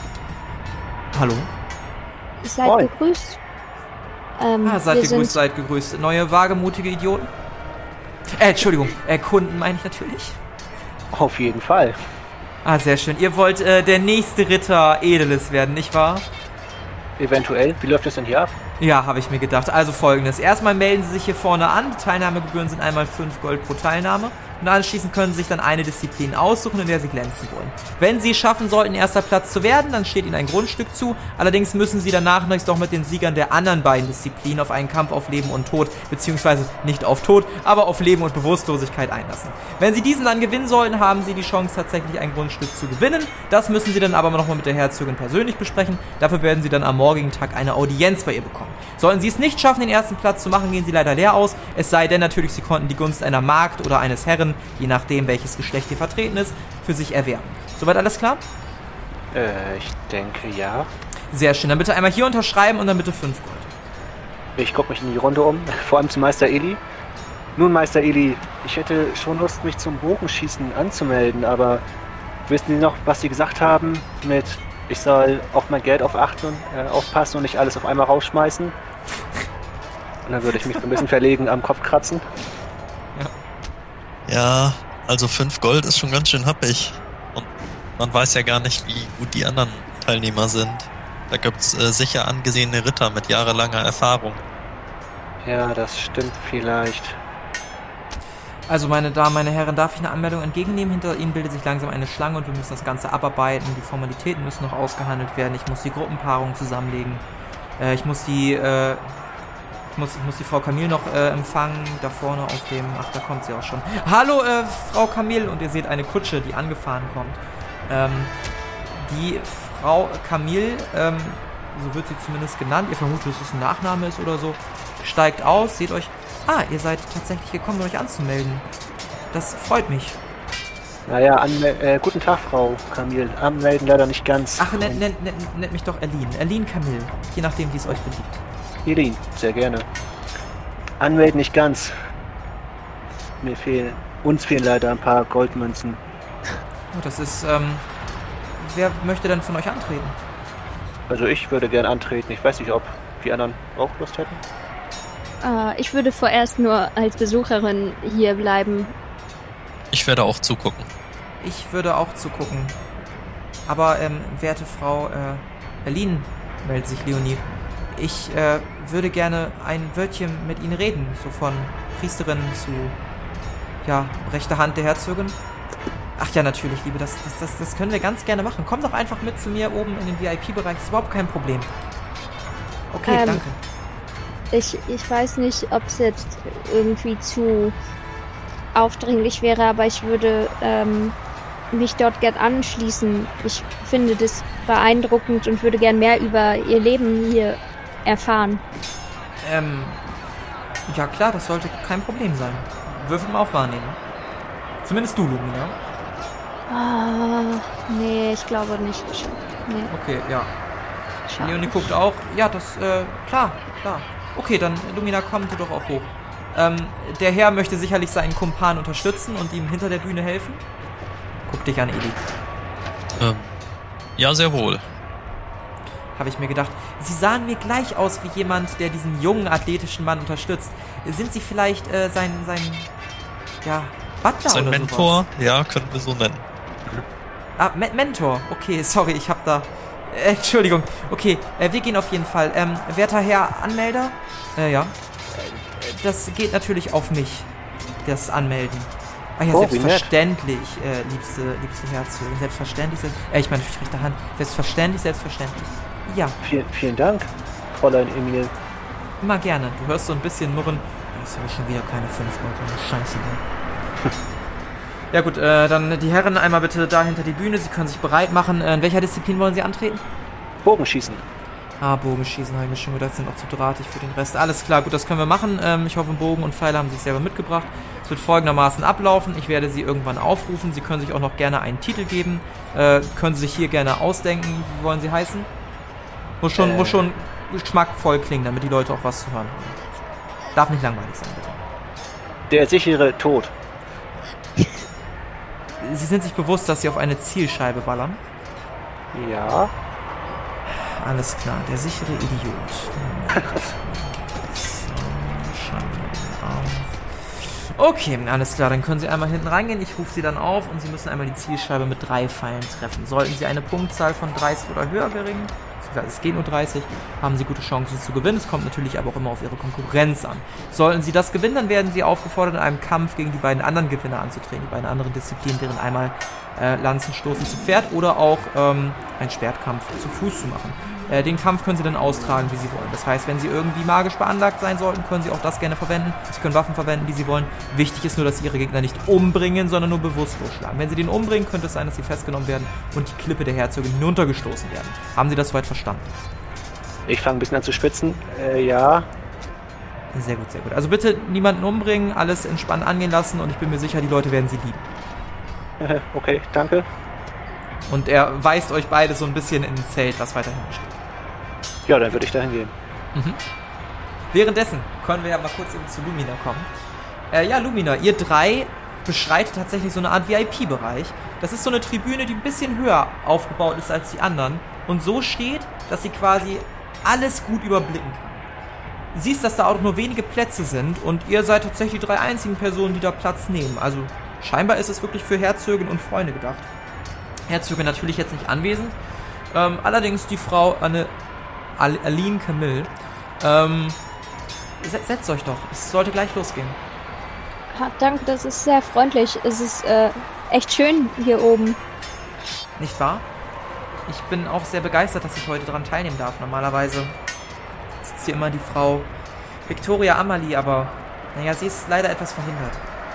Hallo? Seid Moin. gegrüßt. Ähm, ah, seid gegrüßt, seid gegrüßt. Neue wagemutige Idioten? Äh, Entschuldigung, äh, Kunden meine ich natürlich. Auf jeden Fall. Ah, sehr schön. Ihr wollt äh, der nächste Ritter Edeles werden, nicht wahr? Eventuell. Wie läuft das denn hier ab? Ja, habe ich mir gedacht. Also folgendes. Erstmal melden Sie sich hier vorne an. Die Teilnahmegebühren sind einmal fünf Gold pro Teilnahme. Und anschließend können Sie sich dann eine Disziplin aussuchen, in der Sie glänzen wollen. Wenn Sie es schaffen sollten, erster Platz zu werden, dann steht Ihnen ein Grundstück zu. Allerdings müssen Sie danach noch mit den Siegern der anderen beiden Disziplinen auf einen Kampf auf Leben und Tod, beziehungsweise nicht auf Tod, aber auf Leben und Bewusstlosigkeit einlassen. Wenn Sie diesen dann gewinnen sollten, haben Sie die Chance, tatsächlich ein Grundstück zu gewinnen. Das müssen Sie dann aber nochmal mit der Herzogin persönlich besprechen. Dafür werden Sie dann am morgigen Tag eine Audienz bei ihr bekommen. Sollten Sie es nicht schaffen, den ersten Platz zu machen, gehen Sie leider leer aus. Es sei denn natürlich, Sie konnten die Gunst einer Magd oder eines Herren, je nachdem, welches Geschlecht hier vertreten ist, für sich erwerben. Soweit alles klar? Äh, ich denke, ja. Sehr schön. Dann bitte einmal hier unterschreiben und dann bitte fünf Gold. Ich gucke mich in die Runde um, vor allem zu Meister Eli. Nun, Meister Eli, ich hätte schon Lust, mich zum Bogenschießen anzumelden, aber wissen Sie noch, was Sie gesagt haben mit, ich soll auf mein Geld auf achten, äh, aufpassen und nicht alles auf einmal rausschmeißen? Und dann würde ich mich so ein bisschen verlegen am Kopf kratzen. Ja. Ja, also fünf Gold ist schon ganz schön happig. Und man weiß ja gar nicht, wie gut die anderen Teilnehmer sind. Da gibt's äh, sicher angesehene Ritter mit jahrelanger Erfahrung. Ja, das stimmt vielleicht. Also, meine Damen, meine Herren, darf ich eine Anmeldung entgegennehmen? Hinter Ihnen bildet sich langsam eine Schlange und wir müssen das Ganze abarbeiten. Die Formalitäten müssen noch ausgehandelt werden. Ich muss die Gruppenpaarung zusammenlegen. Äh, ich muss die, äh, ich muss, ich muss die Frau Camille noch äh, empfangen. Da vorne auf dem, ach, da kommt sie auch schon. Hallo, äh, Frau Camille. Und ihr seht eine Kutsche, die angefahren kommt. Ähm, die Frau Camille, ähm, so wird sie zumindest genannt. Ihr vermutet, dass es ein Nachname ist oder so. Steigt aus, seht euch... Ah, ihr seid tatsächlich gekommen, um euch anzumelden. Das freut mich. Naja, anmel- äh, guten Tag, Frau Camille. Anmelden leider nicht ganz. Ach, nennt nennt- nennt- nennt mich doch Erlin. Erlin Camille. Je nachdem, wie es euch beliebt. Elin, sehr gerne. Anmelden nicht ganz. Mir fehlen, uns fehlen leider ein paar Goldmünzen. Oh, das ist, ähm... Wer möchte denn von euch antreten? Also ich würde gern antreten. Ich weiß nicht, ob die anderen auch Lust hätten. Äh, ich würde vorerst nur als Besucherin hier bleiben. Ich werde auch zugucken. Ich würde auch zugucken. Aber, ähm, werte Frau, äh, Erlin, meldet sich Leonie. Ich, äh, würde gerne ein Wörtchen mit Ihnen reden. So von Priesterin zu, ja, rechter Hand der Herzogin. Ach ja, natürlich, Liebe, das, das, das, das können wir ganz gerne machen. Komm doch einfach mit zu mir oben in den V I P-Bereich. Ist überhaupt kein Problem. Okay, Ähm, danke. Ich, ich weiß nicht, ob es jetzt irgendwie zu aufdringlich wäre, aber ich würde ähm, mich dort gern anschließen. Ich finde das beeindruckend und würde gern mehr über ihr Leben hier erfahren. Ähm, ja klar, das sollte kein Problem sein. Würfel mal auf Wahrnehmen. Zumindest du, Lumina. Ah, nee, ich glaube nicht. Nee, Okay, ja. schade. Leonie guckt auch. Ja, das, äh, klar, klar. Okay, dann, Lumina, komm du doch auch hoch. Ähm, der Herr möchte sicherlich seinen Kumpan unterstützen und ihm hinter der Bühne helfen. Guck dich an, Eli. Ähm, ja, sehr wohl. Habe ich mir gedacht. Sie sahen mir gleich aus wie jemand, der diesen jungen, athletischen Mann unterstützt. Sind Sie vielleicht, äh, sein, sein, ja, Butler Sein oder Mentor? sowas? Ja, können wir so nennen. Ah, Me- Mentor. Okay, sorry, ich hab da... Äh, Entschuldigung. Okay, äh, wir gehen auf jeden Fall. Ähm, werter Herr Anmelder? Äh, ja. Äh, das geht natürlich auf mich, das Anmelden. Ah ja, Oh, wie selbstverständlich, äh, liebste, liebste Herzogin. Selbstverständlich, selbst, äh, ich meine, durch rechte Hand. Selbstverständlich, selbstverständlich. Ja, Vielen, vielen Dank, Fräulein Emil. immer gerne. Du hörst so ein bisschen murren. Jetzt habe ich schon wieder keine fünf Leute. Scheiße, ne? Ja gut, äh, dann die Herren einmal bitte da hinter die Bühne. Sie können sich bereit machen. Äh, in welcher Disziplin wollen Sie antreten? Bogenschießen. Ah, Bogenschießen, habe ich mir schon gedacht, sind auch zu drahtig für den Rest. Alles klar, gut, das können wir machen. Ähm, ich hoffe, Bogen und Pfeile haben Sie sich selber mitgebracht. Es wird folgendermaßen ablaufen. Ich werde Sie irgendwann aufrufen. Sie können sich auch noch gerne einen Titel geben. Äh, können Sie sich hier gerne ausdenken. Wie wollen Sie heißen? Muss schon, Äh. muss schon geschmackvoll klingen, damit die Leute auch was zu hören haben. Darf nicht langweilig sein, bitte. Der sichere Tod. Sie sind sich bewusst, dass Sie auf eine Zielscheibe ballern? Ja. Alles klar, der sichere Idiot. So, Scheibe auf. Okay, alles klar, dann können Sie einmal hinten reingehen. Ich rufe Sie dann auf und Sie müssen einmal die Zielscheibe mit drei Pfeilen treffen. Sollten Sie eine Punktzahl von dreißig oder höher bringen, es geht nur dreißig, haben Sie gute Chancen zu gewinnen. Es kommt natürlich aber auch immer auf Ihre Konkurrenz an. Sollten Sie das gewinnen, dann werden Sie aufgefordert, in einem Kampf gegen die beiden anderen Gewinner anzutreten. Die beiden anderen Disziplinen, deren einmal äh, Lanzenstoßen zu Pferd oder auch ähm, ein Schwertkampf zu Fuß zu machen. Äh, den Kampf können Sie dann austragen, wie Sie wollen. Das heißt, wenn Sie irgendwie magisch beanlagt sein sollten, können Sie auch das gerne verwenden. Sie können Waffen verwenden, die Sie wollen. Wichtig ist nur, dass Sie Ihre Gegner nicht umbringen, sondern nur bewusstlos schlagen. Wenn Sie den umbringen, könnte es sein, dass Sie festgenommen werden und die Klippe der Herzogin hinuntergestoßen werden. Haben Sie das soweit verstanden? Ich fange ein bisschen an zu schwitzen. Äh, ja. Sehr gut, sehr gut. Also bitte niemanden umbringen, alles entspannt angehen lassen und ich bin mir sicher, die Leute werden Sie lieben. Okay, danke. Und er weist euch beide so ein bisschen in ein Zelt, was weiter hinten steht. Ja, dann würde ich dahin gehen. Mhm. Währenddessen können wir ja mal kurz eben zu Lumina kommen. Äh, ja, Lumina, ihr drei beschreitet tatsächlich so eine Art V I P-Bereich. Das ist so eine Tribüne, die ein bisschen höher aufgebaut ist als die anderen und so steht, dass sie quasi alles gut überblicken kann. Siehst, dass da auch nur wenige Plätze sind und ihr seid tatsächlich die drei einzigen Personen, die da Platz nehmen. Also scheinbar ist es wirklich für Herzogin und Freunde gedacht. Herzogin natürlich jetzt nicht anwesend. Ähm, allerdings die Frau Anne, Al, Aline Camille. Ähm, set, setzt euch doch, es sollte gleich losgehen. Ha, danke, das ist sehr freundlich. Es ist äh, echt schön hier oben. Nicht wahr? Ich bin auch sehr begeistert, dass ich heute daran teilnehmen darf. Normalerweise sitzt hier immer die Frau Victoria Amalie, aber naja, sie ist leider etwas verhindert.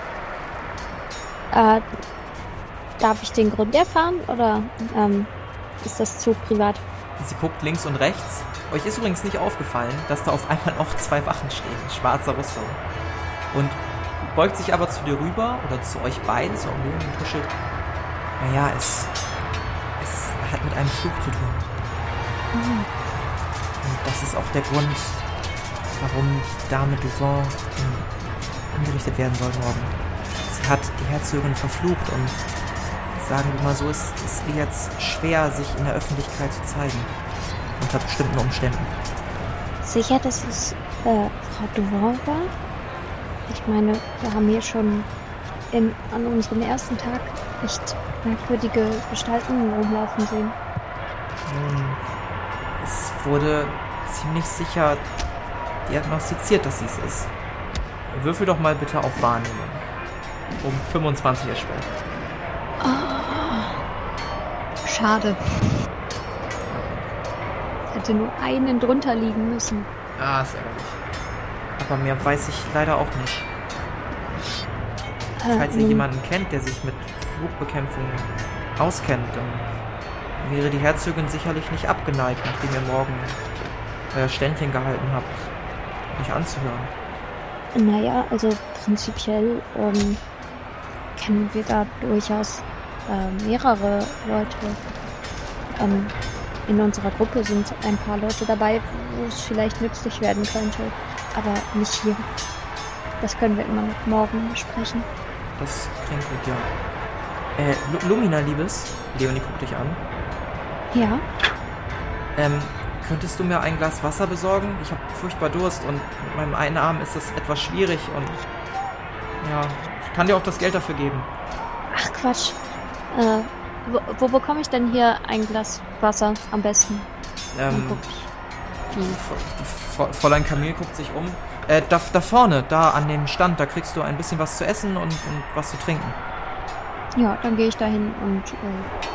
Äh, darf ich den Grund erfahren oder ähm, ist das zu privat? Sie guckt links und rechts. Euch ist übrigens nicht aufgefallen, dass da auf einmal auch zwei Wachen stehen, in schwarzer Rüstung. Und beugt sich aber zu dir rüber, oder zu euch beiden, zur Umgebung und tuschelt. Naja, es, es hat mit einem Fluch zu tun. Mhm. Und das ist auch der Grund, warum die Dame Duvant hingerichtet werden soll morgen. Sie hat die Herzogin verflucht und sagen wir mal so, es ist ihr jetzt schwer, sich in der Öffentlichkeit zu zeigen. Unter bestimmten Umständen. Sicher, dass es äh, Frau Duvant war? Ich meine, wir haben hier schon in, an unserem ersten Tag echt merkwürdige Gestalten rumlaufen sehen. Nun, es wurde ziemlich sicher diagnostiziert, dass sie es ist. Würfel doch mal bitte auf Wahrnehmung. Um fünfundzwanzig erschwert. Oh, schade. Hätte nur einen drunter liegen müssen. Ah, ist ärgerlich. Aber mehr weiß ich leider auch nicht. Äh, Falls ihr jemanden kennt, der sich mit Fluchbekämpfung auskennt, dann wäre die Herzogin sicherlich nicht abgeneigt, nachdem ihr morgen euer Ständchen gehalten habt, mich anzuhören. Naja, also prinzipiell ähm, kennen wir da durchaus äh, mehrere Leute. Ähm, in unserer Gruppe sind ein paar Leute dabei, wo es vielleicht nützlich werden könnte. Aber nicht hier. Das können wir immer noch morgen besprechen. Das klingt gut, ja. Äh, Lu- Lumina, Liebes, Leonie guckt dich an. Ja? Ähm, könntest du mir ein Glas Wasser besorgen? Ich habe furchtbar Durst und mit meinem einen Arm ist das etwas schwierig und ja, ich kann dir auch das Geld dafür geben. Ach Quatsch. Äh, wo, wo bekomme ich denn hier ein Glas Wasser am besten? Dann Ähm, guck ich. du, Fr- Fräulein Camille guckt sich um. Äh, da, da vorne, da an dem Stand, da kriegst du ein bisschen was zu essen und, und was zu trinken. Ja, dann gehe ich dahin und äh,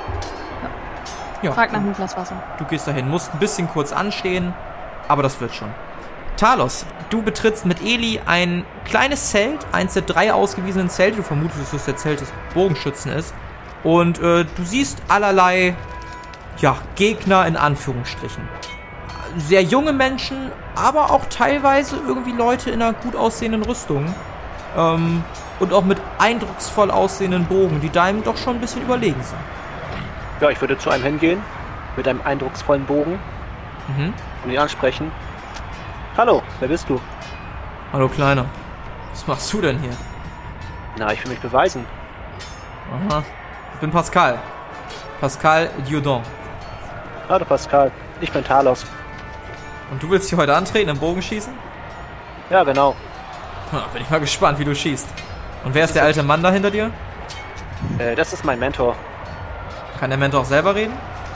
Ja, frag nach einem Glas Wasser. du gehst dahin, musst ein bisschen kurz anstehen, aber das wird schon. Talos, du betrittst mit Eli ein kleines Zelt, eins der drei ausgewiesenen Zelte. Du vermutest, dass das der Zelt des Bogenschützen ist. Und äh, du siehst allerlei, ja, Gegner in Anführungsstrichen. Sehr junge Menschen, aber auch teilweise irgendwie Leute in einer gut aussehenden Rüstung. Ähm, und auch mit eindrucksvoll aussehenden Bogen, die deinem doch schon ein bisschen überlegen sind. Ja, ich würde zu einem hingehen, mit einem eindrucksvollen Bogen, Mhm. und ihn ansprechen. Hallo, wer bist du? Hallo Kleiner, was machst du denn hier? Na, ich will mich beweisen. Aha, ich bin Pascal. Pascal Dieudon. Hallo Pascal, ich bin Talos. Und du willst hier heute antreten im Bogenschießen? Ja, genau. Ha, bin ich mal gespannt, wie du schießt. Und wer ist der alte Mann da hinter dir? Äh, das ist mein Mentor. Kann der Mentor auch selber reden?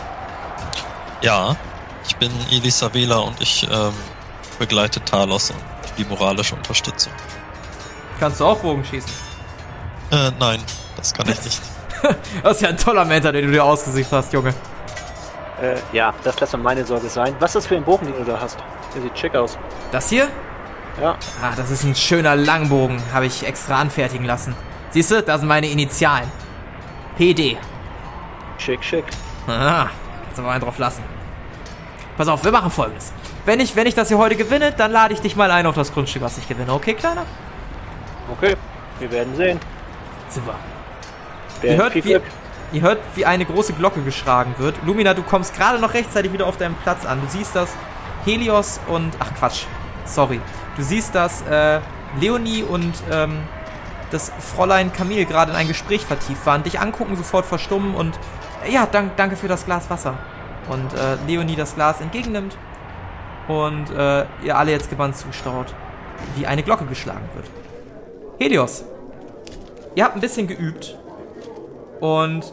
Ja, ich bin Elisa Wähler und ich ähm, begleite Talos und die moralische Unterstützung. Kannst du auch Bogen schießen? Äh, nein, das kann ich nicht. Das ist ja ein toller Mentor, den du dir ausgesucht hast, Junge. Äh, ja, das lässt mal meine Sorge sein. Was ist das für ein Bogen, den du da hast? Der sieht schick aus. Das hier? Ja. Ah, das ist ein schöner Langbogen. Habe ich extra anfertigen lassen. Siehst du, das sind meine Initialen. P D. Schick, schick. Ah, kannst aber einen drauf lassen. Pass auf, wir machen Folgendes. Wenn ich, wenn ich das hier heute gewinne, dann lade ich dich mal ein auf das Grundstück, was ich gewinne. Okay, Kleiner? Okay, wir werden sehen. Super. Wer Ihr hört, viel wie, Glück. ihr hört, wie eine große Glocke geschlagen wird. Lumina, du kommst gerade noch rechtzeitig wieder auf deinem Platz an. Du siehst, dass Helios und... Ach, Quatsch. Sorry. Du siehst, dass äh, Leonie und ähm, das Fräulein Camille gerade in ein Gespräch vertieft waren. Dich angucken, sofort verstummen und... Äh, ja, dank, danke für das Glas Wasser. Und äh, Leonie das Glas entgegennimmt. Und äh, ihr alle jetzt gebannt zustaut, wie eine Glocke geschlagen wird. Helios. Ihr habt ein bisschen geübt. Und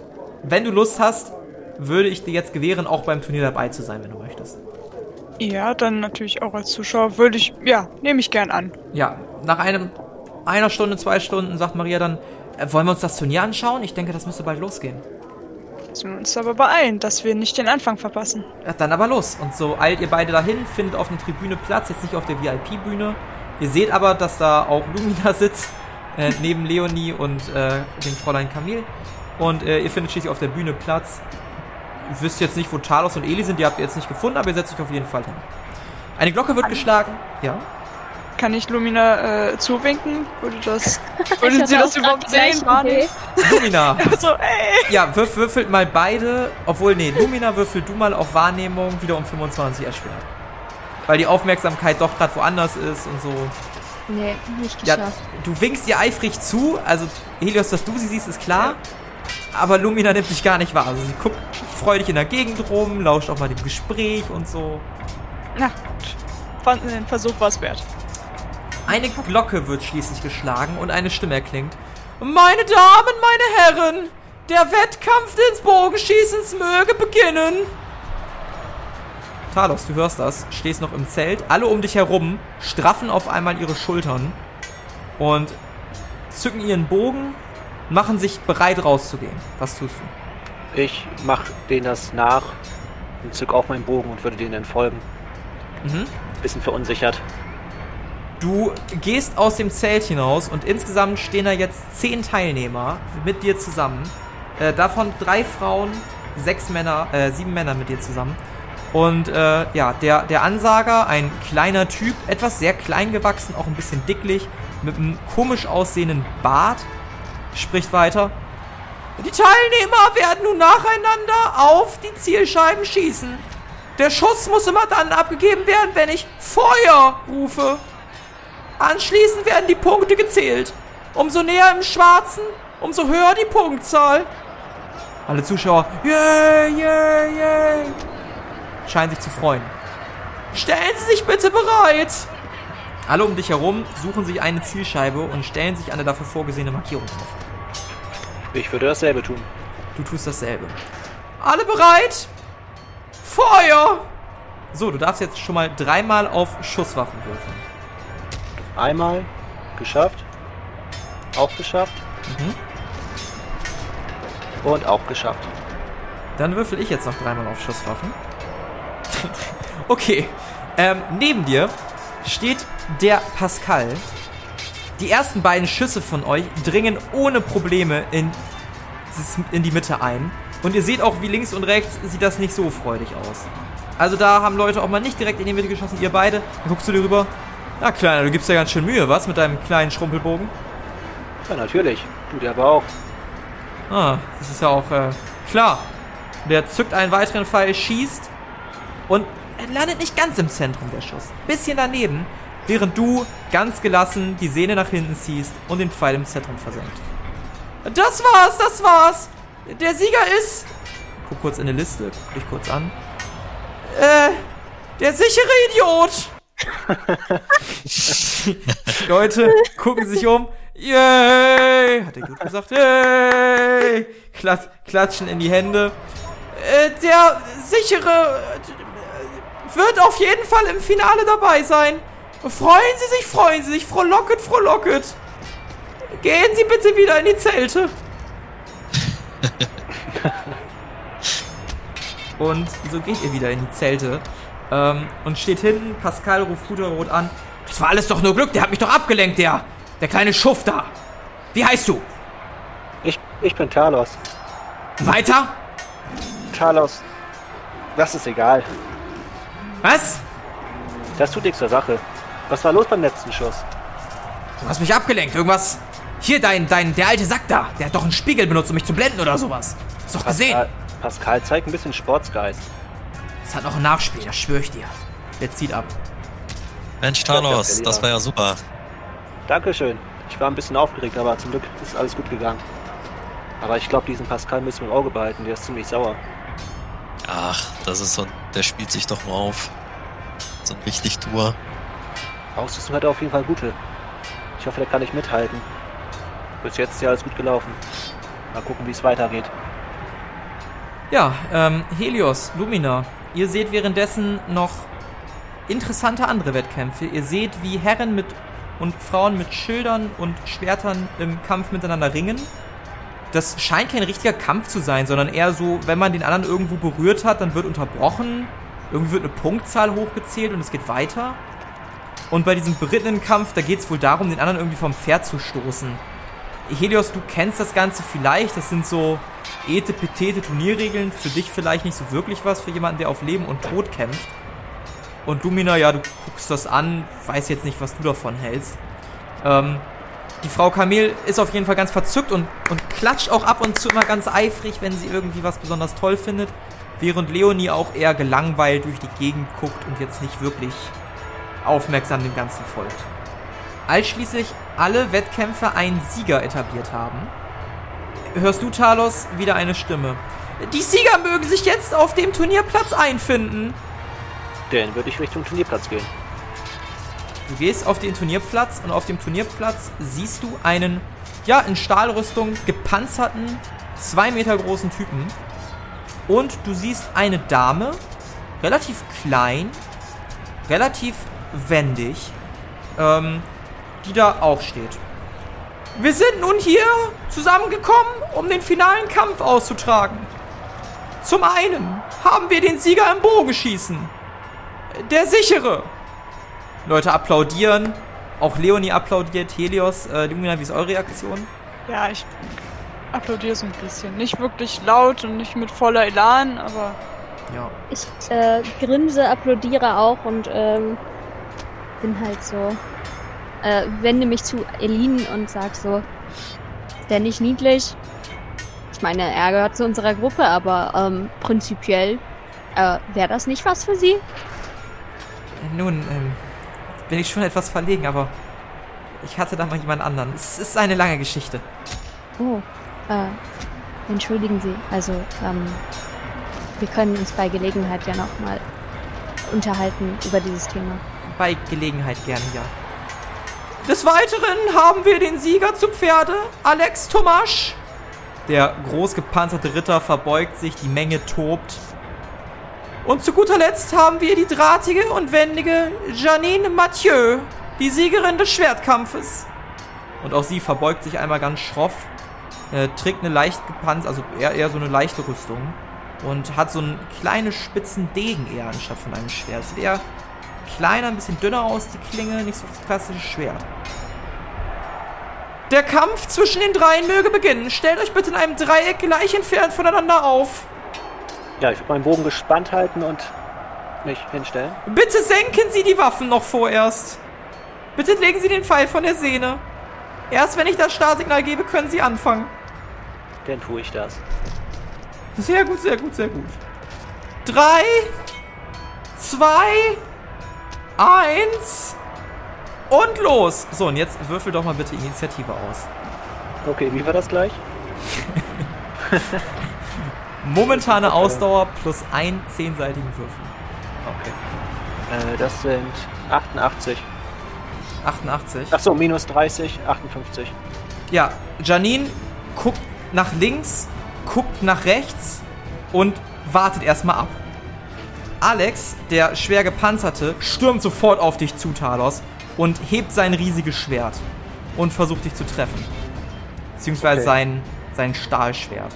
wenn du Lust hast, würde ich dir jetzt gewähren, auch beim Turnier dabei zu sein, wenn du möchtest. Ja, dann natürlich auch als Zuschauer würde ich, ja, nehme ich gern an. Ja, nach einem, einer Stunde, zwei Stunden sagt Maria dann, äh, wollen wir uns das Turnier anschauen? Ich denke, das müsste bald losgehen. Müssen wir uns aber beeilen, dass wir nicht den Anfang verpassen. Ja, dann aber los. Und so eilt ihr beide dahin, findet auf einer Tribüne Platz, jetzt nicht auf der V I P-Bühne. Ihr seht aber, dass da auch Lumina sitzt, äh, neben Leonie und äh, dem Fräulein Camille. Und äh, ihr findet schließlich auf der Bühne Platz. Ihr wisst jetzt nicht, wo Talos und Eli sind, die habt ihr jetzt nicht gefunden, aber ihr setzt euch auf jeden Fall hin. Eine Glocke wird geschlagen. Ja. Kann ich Lumina äh, zuwinken? Würde das, würde sie das überhaupt sehen? Okay. Lumina. So, ey. Ja, würf, würfelt mal beide. Obwohl, nee, Lumina würfelt du mal auf Wahrnehmung wieder um fünfundzwanzig erschwert. Weil die Aufmerksamkeit doch gerade woanders ist und so. Nee, nicht Ja, geschafft. du winkst ihr eifrig zu. Also, Helios, dass du sie siehst, ist klar. Aber Lumina nimmt dich gar nicht wahr. Also, sie guckt freudig in der Gegend rum, lauscht auch mal dem Gespräch und so. Na gut. Fand den Versuch was wert. Eine Glocke wird schließlich geschlagen und eine Stimme erklingt. Meine Damen, meine Herren, der Wettkampf des Bogenschießens möge beginnen. Talos, du hörst das, stehst noch im Zelt. Alle um dich herum straffen auf einmal ihre Schultern und zücken ihren Bogen, machen sich bereit rauszugehen. Was tust du? Ich mach denen das nach und zück auch meinen Bogen und würde denen dann folgen. Mhm. Bisschen verunsichert. Du gehst aus dem Zelt hinaus und insgesamt stehen da jetzt zehn Teilnehmer mit dir zusammen. Äh, davon drei Frauen, sechs Männer, äh, sieben Männer mit dir zusammen. Und äh, ja, der, der Ansager, ein kleiner Typ, etwas sehr klein gewachsen, auch ein bisschen dicklich, mit einem komisch aussehenden Bart, spricht weiter. Die Teilnehmer werden nun nacheinander auf die Zielscheiben schießen. Der Schuss muss immer dann abgegeben werden, wenn ich Feuer rufe. Anschließend werden die Punkte gezählt. Umso näher im Schwarzen, umso höher die Punktzahl. Alle Zuschauer, yay, yay, yay, scheinen sich zu freuen. Stellen Sie sich bitte bereit. Alle um dich herum suchen sich eine Zielscheibe und stellen sich eine dafür vorgesehene Markierung auf. Ich würde dasselbe tun. Du tust dasselbe. Alle bereit? Feuer! So, du darfst jetzt schon mal dreimal auf Schusswaffen würfeln. Einmal geschafft. Auch geschafft. Mhm. Und auch geschafft. Dann würfel ich jetzt noch dreimal auf Schusswaffen. Okay. Ähm, neben dir steht der Pascal. Die ersten beiden Schüsse von euch dringen ohne Probleme in, in die Mitte ein. Und ihr seht auch, wie links und rechts sieht das nicht so freudig aus. Also da haben Leute auch mal nicht direkt in die Mitte geschossen. Ihr beide, dann guckst du dir rüber. Na Kleiner, du gibst ja ganz schön Mühe, was? Mit deinem kleinen Schrumpelbogen? Ja, natürlich. Du der aber auch. Ah, das ist ja auch, äh, klar. Der zückt einen weiteren Pfeil, schießt und er landet nicht ganz im Zentrum der Schuss. Bisschen daneben, während du ganz gelassen die Sehne nach hinten ziehst und den Pfeil im Zentrum versenkt. Das war's, das war's. Der Sieger ist... Guck kurz in die Liste, guck dich kurz an. Äh, der sichere Idiot. Die Leute gucken sich um. Yay! Hat er gut gesagt. Yay! Klat- klatschen in die Hände. Äh, der sichere äh, wird auf jeden Fall im Finale dabei sein. Freuen Sie sich, freuen Sie sich. Frohlocket, frohlocket. Gehen Sie bitte wieder in die Zelte. Und so geht ihr wieder in die Zelte. Ähm, und steht hinten, Pascal ruft Puterrot an. Das war alles doch nur Glück, der hat mich doch abgelenkt, der. Der kleine Schuft da. Wie heißt du? Ich, ich bin Talos. Weiter? Talos. Das ist egal. Was? Das tut nichts zur Sache. Was war los beim letzten Schuss? Du hast mich abgelenkt, irgendwas. Hier, dein, dein, der alte Sack da. Der hat doch einen Spiegel benutzt, um mich zu blenden oder sowas. Hast doch gesehen. Pascal, Pascal zeigt ein bisschen Sportsgeist. Das hat noch ein Nachspiel, das schwöre ich dir. Der zieht ab. Mensch, Talos, das war ja super. Dankeschön. Ich war ein bisschen aufgeregt, aber zum Glück ist alles gut gegangen. Aber ich glaube, diesen Pascal müssen wir im Auge behalten. Der ist ziemlich sauer. Ach, das ist so, der spielt sich doch nur auf. So ein richtig Tour. Ausrüstung hat er auf jeden Fall gute. Ich hoffe, der kann nicht mithalten. Bis jetzt ist ja alles gut gelaufen. Mal gucken, wie es weitergeht. Ja, ähm, Helios, Lumina, ihr seht währenddessen noch interessante andere Wettkämpfe. Ihr seht, wie Herren mit und Frauen mit Schildern und Schwertern im Kampf miteinander ringen. Das scheint kein richtiger Kampf zu sein, sondern eher so, wenn man den anderen irgendwo berührt hat, dann wird unterbrochen, irgendwie wird eine Punktzahl hochgezählt und es geht weiter. Und bei diesem berittenen Kampf, da geht es wohl darum, den anderen irgendwie vom Pferd zu stoßen. Helios, du kennst das Ganze vielleicht, das sind so etepetete Turnierregeln, für dich vielleicht nicht so wirklich was, für jemanden, der auf Leben und Tod kämpft. Und Lumina, ja, du guckst das an, weiß jetzt nicht, was du davon hältst. Ähm, die Frau Kamel ist auf jeden Fall ganz verzückt und, und klatscht auch ab und zu immer ganz eifrig, wenn sie irgendwie was besonders toll findet. Während Leonie auch eher gelangweilt durch die Gegend guckt und jetzt nicht wirklich aufmerksam dem Ganzen folgt. Als schließlich alle Wettkämpfe einen Sieger etabliert haben, hörst du, Talos, wieder eine Stimme. Die Sieger mögen sich jetzt auf dem Turnierplatz einfinden. Dann würde ich Richtung Turnierplatz gehen. Du gehst auf den Turnierplatz und auf dem Turnierplatz siehst du einen, ja, in Stahlrüstung gepanzerten, zwei Meter großen Typen. Und du siehst eine Dame, relativ klein, relativ wendig, ähm, die da auch steht. Wir sind nun hier zusammengekommen, um den finalen Kampf auszutragen. Zum einen haben wir den Sieger im Bogenschießen. Der sichere. Leute applaudieren. Auch Leonie applaudiert. Helios, äh, Lumina, wie ist eure Reaktion? Ja, ich applaudiere so ein bisschen. Nicht wirklich laut und nicht mit voller Elan, aber... Ja. Ich äh, grinse, applaudiere auch und ähm, bin halt so... Äh, wende mich zu Elin und sag so, ist der nicht niedlich? Ich meine, er gehört zu unserer Gruppe, aber ähm, prinzipiell äh, wäre das nicht was für sie? Nun, ähm, bin ich schon etwas verlegen, aber ich hatte da mal jemand anderen. Es ist eine lange Geschichte. Oh, äh, entschuldigen Sie. Also, ähm, wir können uns bei Gelegenheit ja nochmal unterhalten über dieses Thema. Bei Gelegenheit gerne, ja. Des Weiteren haben wir den Sieger zu Pferde, Alex Tomasch. Der groß gepanzerte Ritter verbeugt sich, die Menge tobt. Und zu guter Letzt haben wir die drahtige und wendige Janine Mathieu, die Siegerin des Schwertkampfes. Und auch sie verbeugt sich einmal ganz schroff, äh, trägt eine leicht gepanzerte, also eher, eher so eine leichte Rüstung und hat so einen kleinen spitzen Degen eher anstatt von einem Schwert. Sieht eher kleiner, ein bisschen dünner aus, die Klinge, nicht so das klassische Schwert. Der Kampf zwischen den dreien möge beginnen. Stellt euch bitte in einem Dreieck gleich entfernt voneinander auf. Ja, ich würde meinen Bogen gespannt halten und mich hinstellen. Bitte senken Sie die Waffen noch vorerst. Bitte legen Sie den Pfeil von der Sehne. Erst wenn ich das Startsignal gebe, können Sie anfangen. Dann tue ich das. Sehr gut, sehr gut, sehr gut. Drei, zwei, eins und los. So, und jetzt würfel doch mal bitte Initiative aus. Okay, wie war das gleich? Momentane okay. Ausdauer plus ein zehnseitigen Würfel. Okay. Äh, das sind achtundachtzig. achtundachtzig? Achso, minus dreißig, achtundfünfzig. Ja, Janine guckt nach links, guckt nach rechts und wartet erstmal ab. Alex, der schwer gepanzerte, stürmt sofort auf dich zu, Talos, und hebt sein riesiges Schwert und versucht dich zu treffen. Beziehungsweise okay. sein, sein Stahlschwert.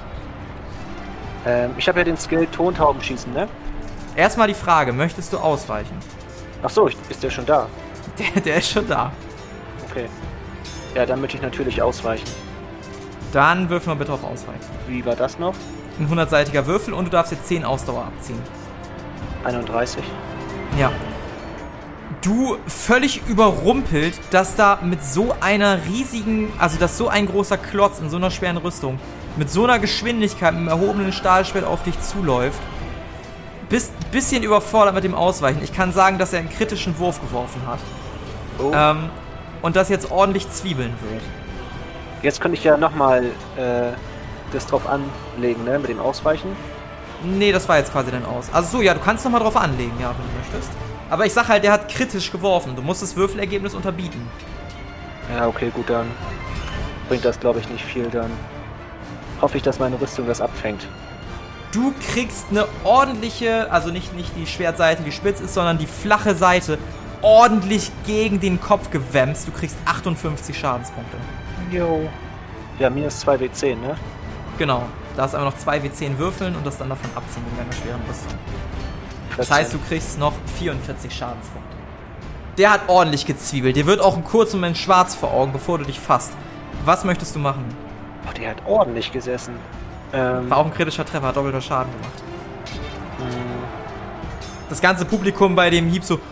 Ähm, ich habe ja den Skill Tontauben schießen, ne? Erstmal die Frage, möchtest du ausweichen? Achso, ist der schon da? Der, der ist schon da. Okay. Ja, dann möchte ich natürlich ausweichen. Dann würfel mal bitte auf Ausweichen. Wie war das noch? Ein hundertseitiger Würfel und du darfst jetzt zehn Ausdauer abziehen. einunddreißig. Ja. Du völlig überrumpelt, dass da mit so einer riesigen, also dass so ein großer Klotz in so einer schweren Rüstung mit so einer Geschwindigkeit mit einem erhobenen Stahlschwert auf dich zuläuft. Bist ein bisschen überfordert mit dem Ausweichen. Ich kann sagen, dass er einen kritischen Wurf geworfen hat. Oh. Ähm, und das jetzt ordentlich zwiebeln wird. Jetzt könnte ich ja nochmal äh, das drauf anlegen, ne? Mit dem Ausweichen. Nee, das war jetzt quasi dein Aus. Also so, ja, du kannst nochmal drauf anlegen, ja, wenn du möchtest. Aber ich sag halt, der hat kritisch geworfen. Du musst das Würfelergebnis unterbieten. Ja, okay, gut, dann bringt das, glaube ich, nicht viel. Dann hoffe ich, dass meine Rüstung das abfängt. Du kriegst eine ordentliche, also nicht, nicht die Schwertseite, die spitz ist, sondern die flache Seite ordentlich gegen den Kopf gewämst. Du kriegst achtundfünfzig Schadenspunkte. Jo. Ja, minus zwei W zehn, ne? Genau. Da hast du einfach noch zwei W zehn würfeln und das dann davon abziehen in deiner schweren Rüstung. Das heißt, du kriegst noch vierundvierzig Schadenspunkte. Der hat ordentlich gezwiebelt. Dir wird auch einen kurzen Moment schwarz vor Augen, bevor du dich fasst. Was möchtest du machen? Oh, der hat ordentlich gesessen. Ähm, War auch ein kritischer Treffer, hat doppelter Schaden gemacht. mh, Das ganze Publikum bei dem Hieb so,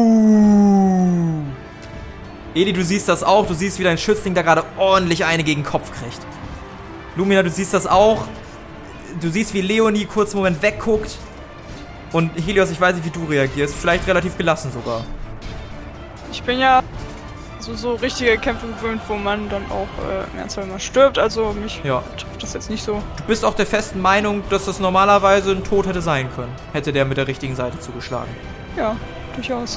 oh. Eli, du siehst das auch. Du siehst, wie dein Schützling da gerade ordentlich eine gegen den Kopf kriegt. Lumina, du siehst das auch. Du siehst, wie Leonie kurz einen Moment wegguckt. Und Helios, ich weiß nicht, wie du reagierst. Vielleicht relativ gelassen sogar. Ich bin ja so, so richtige Kämpfe gewöhnt, wo man dann auch äh, mehr als mal stirbt. Also mich Ja. trifft das jetzt nicht so. Du bist auch der festen Meinung, dass das normalerweise ein Tod hätte sein können. Hätte der mit der richtigen Seite zugeschlagen. Ja, durchaus.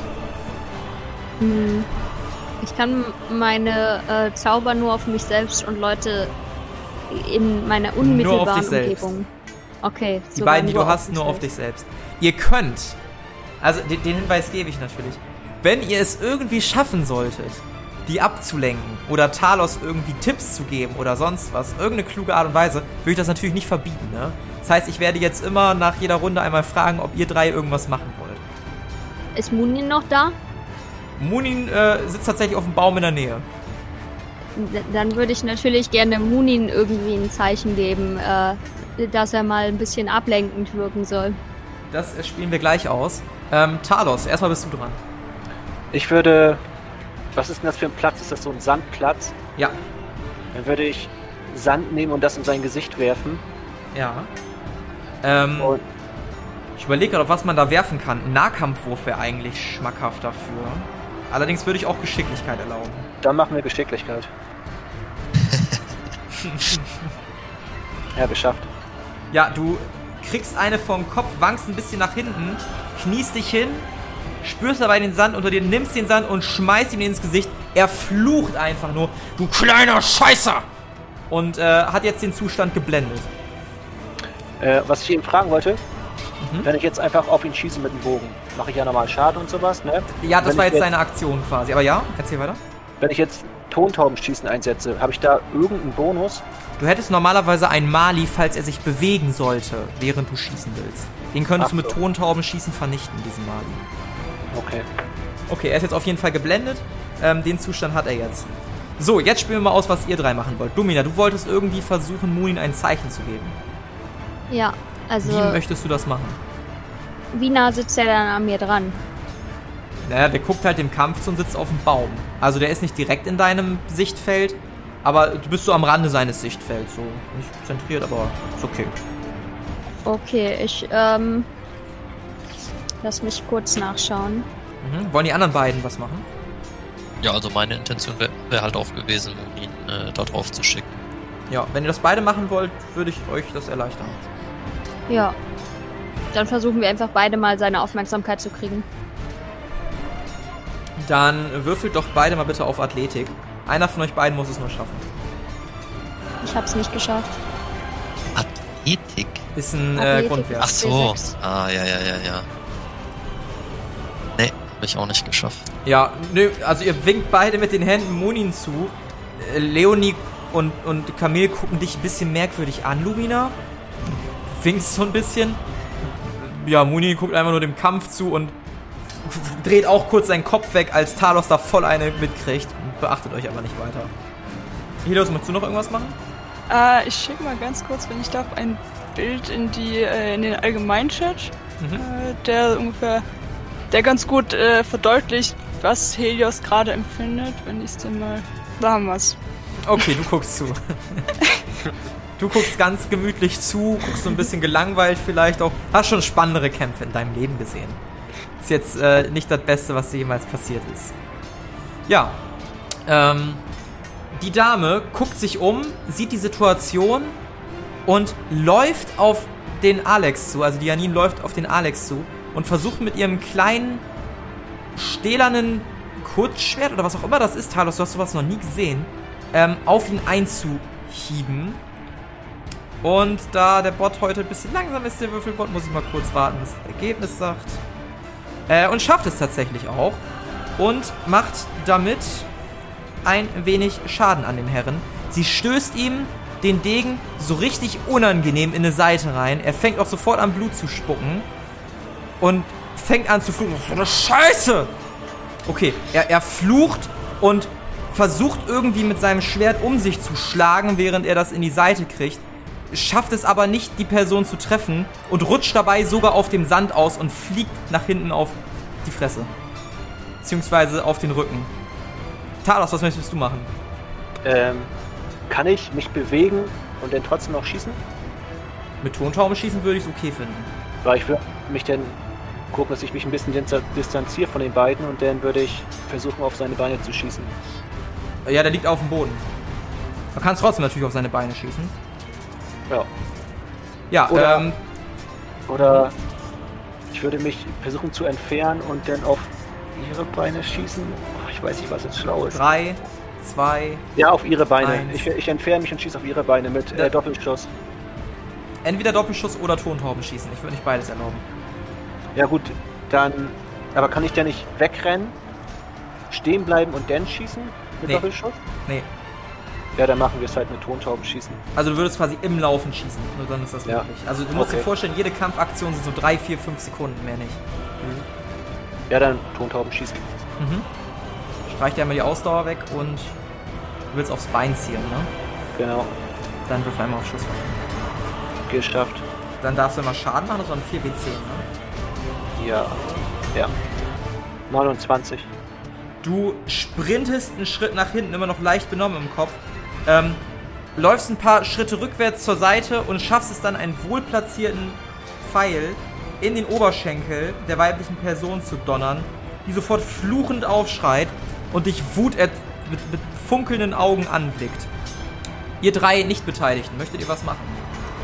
Hm. Ich kann meine äh, Zauber nur auf mich selbst und Leute in meiner unmittelbaren dich selbst. Umgebung. Okay. Die sogar beiden, die du auf hast, mich nur auf selbst. dich selbst. Ihr könnt, also den, den Hinweis gebe ich natürlich, wenn ihr es irgendwie schaffen solltet, die abzulenken oder Talos irgendwie Tipps zu geben oder sonst was, irgendeine kluge Art und Weise, würde ich das natürlich nicht verbieten, ne? Das heißt, ich werde jetzt immer nach jeder Runde einmal fragen, ob ihr drei irgendwas machen wollt. Ist Munin noch da? Munin äh, sitzt tatsächlich auf dem Baum in der Nähe. D dann würde ich natürlich gerne Munin irgendwie ein Zeichen geben, äh, dass er mal ein bisschen ablenkend wirken soll. Das äh, spielen wir gleich aus. Ähm, Talos, erstmal bist du dran. ich würde... Was ist denn das für ein Platz? Ist das so ein Sandplatz? Ja. Dann würde ich Sand nehmen und das in sein Gesicht werfen. Ja. Ähm, Und ich überlege gerade, auf was man da werfen kann. Ein Nahkampfwurf wäre eigentlich schmackhaft dafür. Allerdings würde ich auch Geschicklichkeit erlauben. dann machen wir Geschicklichkeit. Ja, geschafft. Ja, du kriegst eine vom Kopf, wankst ein bisschen nach hinten, kniest dich hin, spürst dabei den Sand unter dir, nimmst den Sand und schmeißt ihm ins Gesicht. Er flucht einfach nur, du kleiner Scheißer! Und äh, hat jetzt den Zustand geblendet. Äh, was ich eben fragen wollte, Mhm. wenn ich jetzt einfach auf ihn schieße mit dem Bogen, mache ich ja normal Schaden und sowas, ne? Ja, das Wenn war ich jetzt deine Aktion quasi. Aber ja, erzähl weiter. Wenn ich jetzt Tontaubenschießen einsetze, habe ich da irgendeinen Bonus? Du hättest normalerweise einen Mali, falls er sich bewegen sollte, während du schießen willst. Den könntest Ach du mit so. Tontaubenschießen vernichten, diesen Mali. Okay. Okay, er ist jetzt auf jeden Fall geblendet. Ähm, den Zustand hat er jetzt. So, jetzt spielen wir mal aus, was ihr drei machen wollt. Lumina, du wolltest irgendwie versuchen, Munin ein Zeichen zu geben. Ja, also Wie möchtest du das machen? wie nah sitzt er dann an mir dran? Naja, der guckt halt dem Kampf zu und sitzt auf dem Baum. Also der ist nicht direkt in deinem Sichtfeld, aber du bist so am Rande seines Sichtfelds. So nicht zentriert, aber ist okay. Okay, ich, ähm... lass mich kurz nachschauen. Mhm. Wollen die anderen beiden was machen? Ja, also meine Intention wäre wär halt auch gewesen, um ihn äh, da drauf zu schicken. Ja, wenn ihr das beide machen wollt, würde ich euch das erleichtern. Ja. Dann versuchen wir einfach beide mal seine Aufmerksamkeit zu kriegen. Dann würfelt doch beide mal bitte auf Athletik. Einer von euch beiden muss es nur schaffen. Ich hab's nicht geschafft. Athletik? Ist ein äh, Athletik. Grundwert. Ach so. W sechs. Ah, ja, ja, ja, ja. Nee, hab ich auch nicht geschafft. Ja, nö, also ihr winkt beide mit den Händen Munin zu. Äh, Leonie und, und Camille gucken dich ein bisschen merkwürdig an, Lumina. Winkst so ein bisschen. Ja, Munin guckt einfach nur dem Kampf zu und dreht auch kurz seinen Kopf weg, als Talos da voll eine mitkriegt. Beachtet euch aber nicht weiter. Helios, möchtest du noch irgendwas machen? Äh, ich schicke mal ganz kurz, wenn ich darf, ein Bild in die äh, in den Allgemeinchat, Mhm. äh, der ungefähr, der ganz gut äh, verdeutlicht, was Helios gerade empfindet, wenn ich es denn mal, da haben wir's. Okay, du guckst zu. Du guckst ganz gemütlich zu, guckst so ein bisschen gelangweilt vielleicht auch. Hast schon spannendere Kämpfe in deinem Leben gesehen. Ist jetzt äh, nicht das Beste, was dir jemals passiert ist. Ja, ähm, die Dame guckt sich um, sieht die Situation und läuft auf den Alex zu. Also die Janine läuft auf den Alex zu und versucht mit ihrem kleinen, stählernen Kurzschwert oder was auch immer das ist, Talos, du hast sowas noch nie gesehen, ähm, auf ihn einzuhieben. Und da der Bot heute ein bisschen langsam ist, der Würfelbot, muss ich mal kurz warten, was das Ergebnis sagt. Äh, und schafft es tatsächlich auch. Und macht damit ein wenig Schaden an dem Herren. Sie stößt ihm den Degen so richtig unangenehm in eine Seite rein. Er fängt auch sofort an, Blut zu spucken. Und fängt an zu fluchen. Was für eine Scheiße! Okay, er, er flucht und versucht irgendwie mit seinem Schwert um sich zu schlagen, während er das in die Seite kriegt. Schafft es aber nicht, die Person zu treffen und rutscht dabei sogar auf dem Sand aus und fliegt nach hinten auf die Fresse. Beziehungsweise auf den Rücken. Talos, was möchtest du machen? Ähm, kann ich mich bewegen und dann trotzdem noch schießen? Mit Tontauben schießen würde ich es okay finden. Weil ich würde mich dann gucken, dass ich mich ein bisschen distanziere von den beiden und dann würde ich versuchen, auf seine Beine zu schießen. Ja, der liegt auf dem Boden. Man kann trotzdem natürlich auf seine Beine schießen. Ja. Ja, oder, ähm... Oder ich würde mich versuchen zu entfernen und dann auf ihre Beine schießen. Oh, ich weiß nicht, was jetzt schlau ist. Drei, zwei... Ja, auf ihre Beine. eins. Ich, ich entferne mich und schieße auf ihre Beine mit äh, Doppelschuss. Entweder Doppelschuss oder Tontauben schießen. Ich würde nicht beides erlauben. Ja gut, dann... Aber kann ich da nicht wegrennen, stehen bleiben und dann schießen mit Nee. Doppelschuss? Nee. Ja, dann machen wir es halt mit Tontauben schießen. Also du würdest quasi im Laufen schießen. Nur dann ist das Ja. möglich. Also du musst Okay. dir vorstellen, jede Kampfaktion sind so drei, vier, fünf Sekunden, mehr nicht. Ja, dann Tontauben schießen. Mhm. Streich dir einmal die Ausdauer weg und du willst aufs Bein zielen, ne? Genau, Dann wirf einmal auf Schusswaffe. geschafft. Dann darfst du immer Schaden machen, das waren vier W zehn, ne? Ja, ja. neunundzwanzig. Du sprintest einen Schritt nach hinten, immer noch leicht benommen im Kopf. Ähm, läufst ein paar Schritte rückwärts zur Seite und schaffst es dann, einen wohlplatzierten Pfeil in den Oberschenkel der weiblichen Person zu donnern, die sofort fluchend aufschreit und dich Wut mit, mit funkelnden Augen anblickt. Ihr drei Nicht-Beteiligten, möchtet ihr was machen?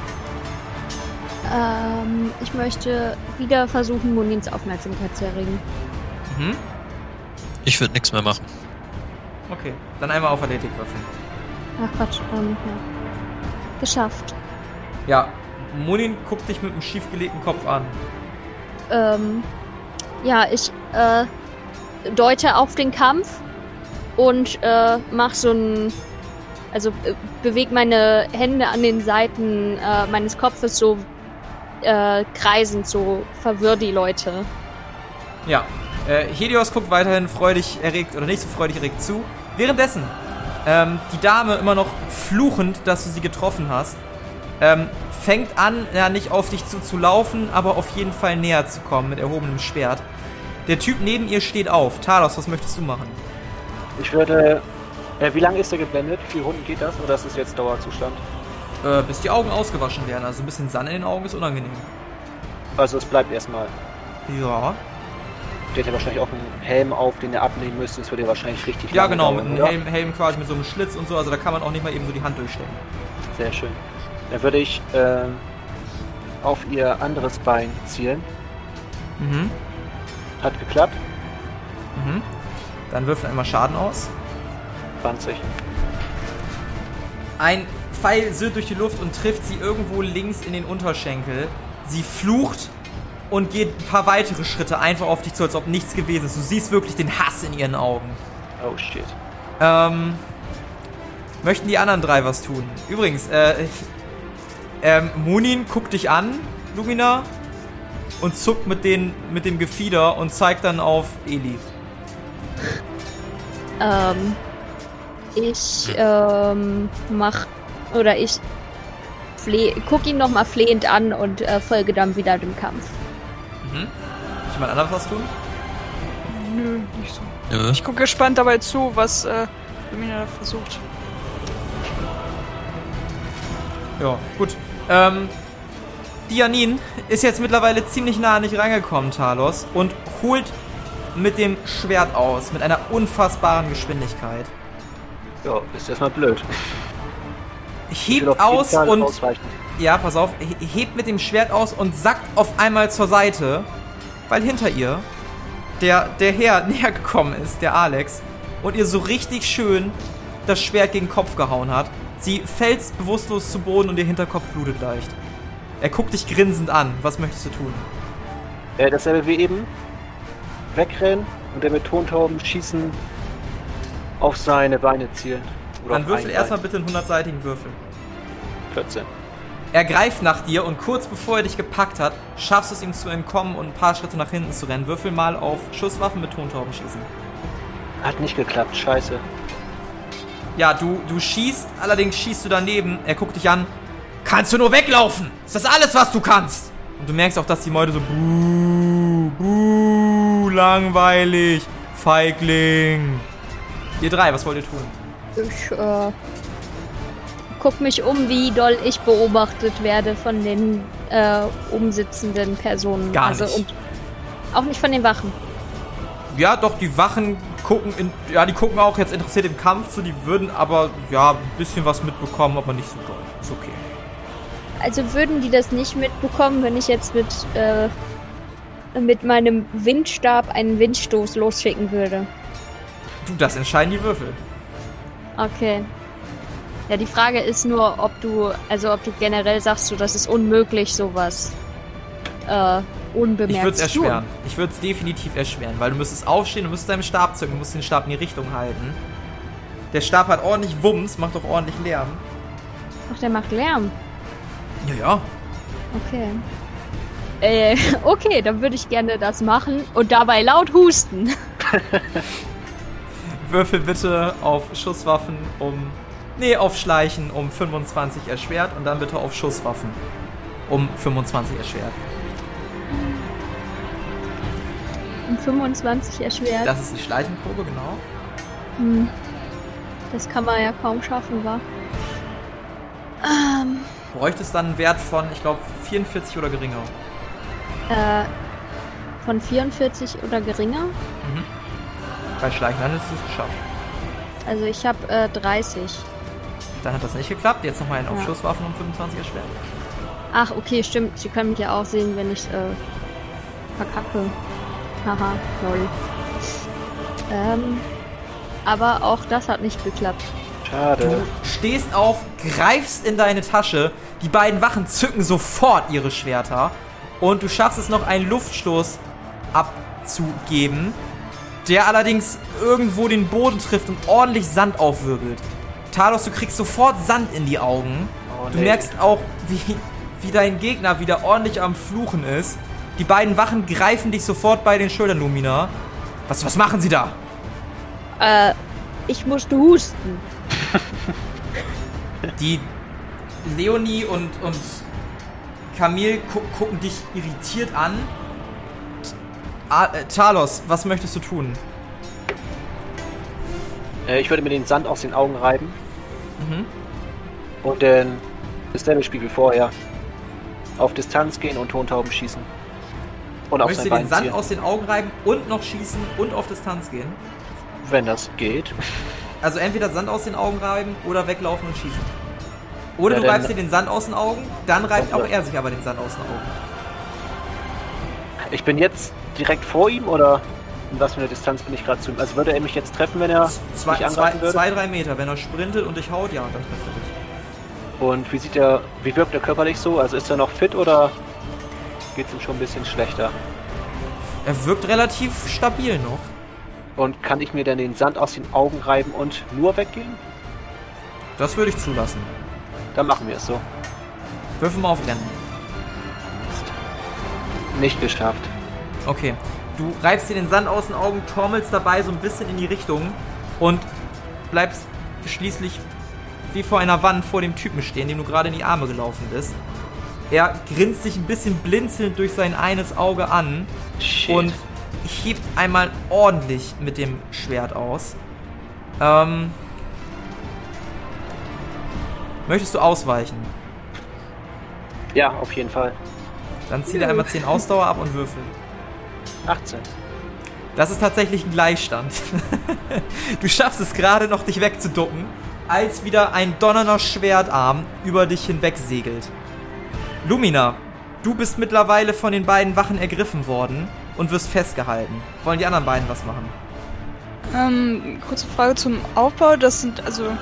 Ähm, ich möchte wieder versuchen, Munins Aufmerksamkeit zu erregen. Mhm. Ich würde nichts mehr machen. Okay, dann einmal auf Athletik würfeln. Ach Quatsch, ähm, ja. Geschafft. Ja, Munin guckt dich mit einem schiefgelegten Kopf an. Ähm, ja, ich äh, deute auf den Kampf und äh, mach so ein, also äh, bewege meine Hände an den Seiten äh, meines Kopfes so äh, kreisend, so verwirr die Leute. Ja, äh, Helios guckt weiterhin freudig erregt, oder nicht so freudig erregt zu. Währenddessen, ähm, die Dame immer noch fluchend, dass du sie getroffen hast, ähm, fängt an, ja, nicht auf dich zu, zu laufen, aber auf jeden Fall näher zu kommen mit erhobenem Schwert. Der Typ neben ihr steht auf. Talos, was möchtest du machen? Ich würde... Äh, wie lange ist der geblendet? Wie viele Runden geht das? Oder ist das jetzt Dauerzustand? Äh, bis die Augen ausgewaschen werden. Also ein bisschen Sand in den Augen ist unangenehm. Also es bleibt erstmal. Ja. Der hat ja wahrscheinlich auch einen Helm auf, den er abnehmen müsste. Das würde ja wahrscheinlich richtig Ja, lange genau, dauern, mit einem oder? Helm, Helm quasi mit so einem Schlitz und so. Also da kann man auch nicht mal eben so die Hand durchstecken. Sehr schön. Dann würde ich ähm, auf ihr anderes Bein zielen. Mhm. Hat geklappt. Mhm. Dann würfel einmal Schaden aus. zwanzig. Ein Pfeil sürt durch die Luft und trifft sie irgendwo links in den Unterschenkel. Sie flucht und geht ein paar weitere Schritte einfach auf dich zu, als ob nichts gewesen ist. Du siehst wirklich den Hass in ihren Augen. Oh shit. Ähm, möchten die anderen drei was tun? Übrigens, äh, ich, ähm, Munin guckt dich an, Lumina, und zuckt mit, den, mit dem Gefieder und zeigt dann auf Eli. Ähm, ich ähm, mach oder ich fleh, guck ihn nochmal flehend an und äh, folge dann wieder dem Kampf. Mhm. Möchte jemand anderes was tun? Nö, nicht so. Nö. Ich gucke gespannt dabei zu, was äh, Lumina versucht. Ja, gut. Ähm, Dianin ist jetzt mittlerweile ziemlich nah an dich rangekommen, Talos, und holt mit dem Schwert aus, mit einer unfassbaren Geschwindigkeit. Ja, ist erstmal blöd. Ich will Hebt auf jeden aus Fall und... ausweichen. Ja, pass auf, he- hebt mit dem Schwert aus und sackt auf einmal zur Seite, weil hinter ihr der, der Herr näher gekommen ist, der Alex, und ihr so richtig schön das Schwert gegen den Kopf gehauen hat. Sie fällt bewusstlos zu Boden und ihr Hinterkopf blutet leicht. Er guckt dich grinsend an. Was möchtest du tun? Äh, dasselbe wie eben. Wegrennen und dann mit Tontauben schießen, auf seine Beine zielen. Oder Dann würfel erstmal bitte einen hundertseitigen Würfel. vierzehn. Er greift nach dir und kurz bevor er dich gepackt hat, schaffst du es ihm zu entkommen und ein paar Schritte nach hinten zu rennen. Würfel mal auf Schusswaffen mit Tontauben schießen. Hat nicht geklappt, scheiße. Ja, du, du schießt, allerdings schießt du daneben. Er guckt dich an. Kannst du nur weglaufen? Ist das alles, was du kannst? Und du merkst auch, dass die Meute so buh, buh, langweilig, Feigling. Ihr drei, was wollt ihr tun? Ich, äh, guck mich um, wie doll ich beobachtet werde von den, äh, umsitzenden Personen. Gar also, nicht. Und auch nicht von den Wachen. Ja, doch, die Wachen gucken, in, ja, die gucken auch jetzt interessiert im Kampf zu, die würden aber, ja, ein bisschen was mitbekommen, aber nicht so doll. Ist okay. Also würden die das nicht mitbekommen, wenn ich jetzt mit, äh, mit meinem Windstab einen Windstoß losschicken würde? Du, das entscheiden die Würfel. Okay. Ja, die Frage ist nur, ob du, also ob du generell sagst, so, das ist unmöglich, sowas äh, unbemerkt Ich würde es zu tun. erschweren. Ich würde es definitiv erschweren, weil du müsstest aufstehen, du müsstest deinen Stab zücken, du musst den Stab in die Richtung halten. Der Stab hat ordentlich Wumms, macht auch ordentlich Lärm. Ach, der macht Lärm. Ja, ja. Okay. Äh, okay, dann würde ich gerne das machen und dabei laut husten. Würfel bitte auf Schusswaffen um... Nee, auf Schleichen um fünfundzwanzig erschwert und dann bitte auf Schusswaffen um fünfundzwanzig erschwert. Um fünfundzwanzig erschwert. Das ist die Schleichenprobe, genau. Hm. Das kann man ja kaum schaffen, wa? Ähm, Du bräuchtest dann einen Wert von, ich glaube, vierundvierzig oder geringer. äh, von vierundvierzig oder geringer? Mhm. Bei Schleichen dann hättest du es geschafft. Also ich habe äh, dreißig. Dann hat das nicht geklappt. Jetzt nochmal einen auf Ja. Schusswaffen um fünfundzwanzig erschwert. Ach, okay, stimmt. Sie können mich ja auch sehen, wenn ich äh, verkacke. Haha, lol. Ähm, aber auch das hat nicht geklappt. Schade. Stehst auf, greifst in deine Tasche. Die beiden Wachen zücken sofort ihre Schwerter. Und du schaffst es noch, einen Luftstoß abzugeben, der allerdings irgendwo den Boden trifft und ordentlich Sand aufwirbelt. Talos, du kriegst sofort Sand in die Augen. Oh, Du nee. merkst auch, wie, wie dein Gegner wieder ordentlich am Fluchen ist. Die beiden Wachen greifen dich sofort bei den Schultern, Lumina. Was, was machen sie da? Äh, ich musste husten. Die Leonie und, und Camille gu gucken dich irritiert an. Ah, äh, Talos, was möchtest du tun? Äh, ich würde mir den Sand aus den Augen reiben. Mhm. Und dann dasselbe Spiel wie vorher. Auf Distanz gehen und Tontauben schießen. Und auf Möchtest du sein den Bein Sand zielen. aus den Augen reiben und noch schießen und auf Distanz gehen? Wenn das geht. Also entweder Sand aus den Augen reiben oder weglaufen und schießen. Oder Ja, du dann- reibst dir den Sand aus den Augen, dann reibt Dann- auch er sich aber den Sand aus den Augen. Ich bin jetzt direkt vor ihm oder in was für eine Distanz bin ich gerade zu ihm? Also würde er mich jetzt treffen, wenn er Zwei, mich zwei, angreifen würde? zwei, drei Meter. Wenn er sprintet und dich haut, ja, dann trifft er dich. Und wie sieht er, wie wirkt er körperlich so? Also ist er noch fit oder geht es ihm schon ein bisschen schlechter? Er wirkt relativ stabil noch. Und kann ich mir dann den Sand aus den Augen reiben und nur weggehen? Das würde ich zulassen. Dann machen wir es so. Würfel mal auf Rennen. Nicht geschafft. Okay. Du reibst dir den Sand aus den Augen, tormelst dabei so ein bisschen in die Richtung und bleibst schließlich wie vor einer Wand vor dem Typen stehen, dem du gerade in die Arme gelaufen bist. Er grinst sich ein bisschen blinzelnd durch sein eines Auge an Shit. und hebt einmal ordentlich mit dem Schwert aus. Ähm... Möchtest du ausweichen? Ja, auf jeden Fall. Dann zieh dir einmal zehn Ausdauer ab und würfel. achtzehn. Das ist tatsächlich ein Gleichstand. Du schaffst es gerade noch, dich wegzuducken, als wieder ein donnernder Schwertarm über dich hinweg segelt. Lumina, du bist mittlerweile von den beiden Wachen ergriffen worden und wirst festgehalten. Wollen die anderen beiden was machen? Ähm, kurze Frage zum Aufbau. Das sind also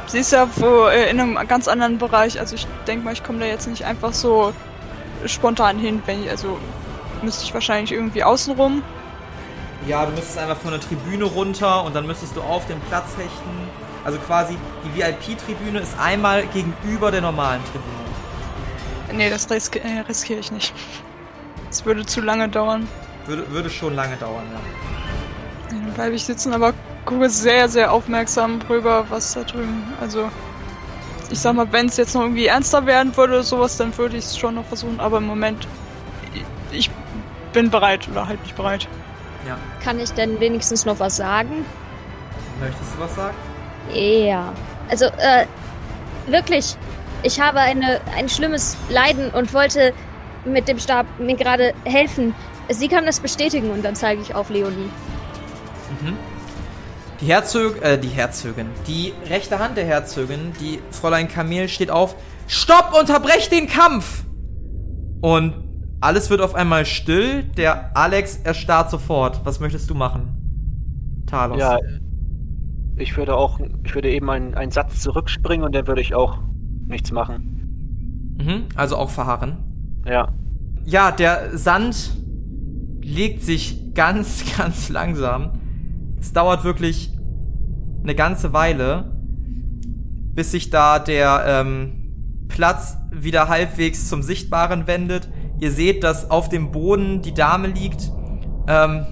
sie ist ja wo, äh, in einem ganz anderen Bereich. Also ich denke mal, ich komme da jetzt nicht einfach so spontan hin. Wenn ich, also müsste ich wahrscheinlich irgendwie außenrum. Ja, du müsstest einfach von der Tribüne runter und dann müsstest du auf den Platz hechten. Also quasi, die V I P-Tribüne ist einmal gegenüber der normalen Tribüne. Nee, das risk äh, riskiere ich nicht. Das würde zu lange dauern. Würde, würde schon lange dauern, ja. Dann bleibe ich sitzen, aber gucke sehr, sehr aufmerksam drüber, was da drüben. Also, ich sag mal, wenn es jetzt noch irgendwie ernster werden würde oder sowas, dann würde ich es schon noch versuchen. Aber im Moment, ich bin bereit oder halt nicht bereit. Ja. Kann ich denn wenigstens noch was sagen? Möchtest du was sagen? Ja. Also, äh, wirklich, ich habe eine, ein schlimmes Leiden und wollte mit dem Stab mir gerade helfen. Sie kann das bestätigen und dann zeige ich auf Leonie. Mhm. Die Herzog, äh, die Herzogin, die rechte Hand der Herzogin, die Fräulein Kamel, steht auf. Stopp, unterbrecht den Kampf! Und alles wird auf einmal still. Der Alex erstarrt sofort. Was möchtest du machen? Talos. Ja, ich würde auch, ich würde eben einen, einen Satz zurückspringen und dann würde ich auch nichts machen. Mhm, also auch verharren. Ja. Ja, der Sand legt sich ganz, ganz langsam. Es dauert wirklich eine ganze Weile, bis sich da der ähm, Platz wieder halbwegs zum Sichtbaren wendet. Ihr seht, dass auf dem Boden die Dame liegt, ähm,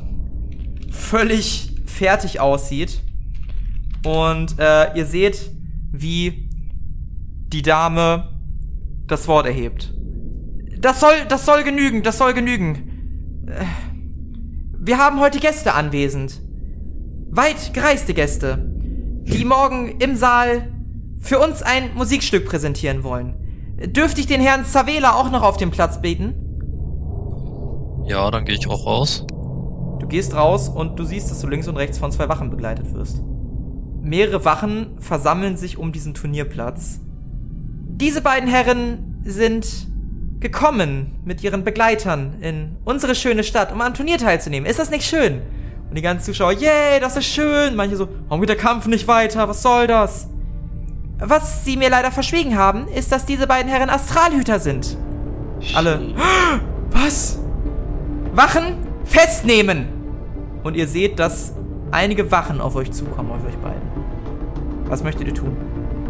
völlig fertig aussieht. Und äh, ihr seht, wie die Dame das Wort erhebt. Das soll, das soll genügen, das soll genügen. Äh, wir haben heute Gäste anwesend. Weit gereiste Gäste, die morgen im Saal für uns ein Musikstück präsentieren wollen. Dürfte ich den Herrn Zavela auch noch auf dem Platz beten? Ja, dann gehe ich auch raus. Du gehst raus und du siehst, dass du links und rechts von zwei Wachen begleitet wirst. Mehrere Wachen versammeln sich um diesen Turnierplatz. Diese beiden Herren sind gekommen mit ihren Begleitern in unsere schöne Stadt, um am Turnier teilzunehmen. Ist das nicht schön? Und die ganzen Zuschauer, yay, das ist schön. Manche so, warum geht der Kampf nicht weiter? Was soll das? Was sie mir leider verschwiegen haben, ist, dass diese beiden Herren Astralhüter sind. Alle, was? Wachen festnehmen! Und ihr seht, dass einige Wachen auf euch zukommen, auf euch beiden. Was möchtet ihr tun?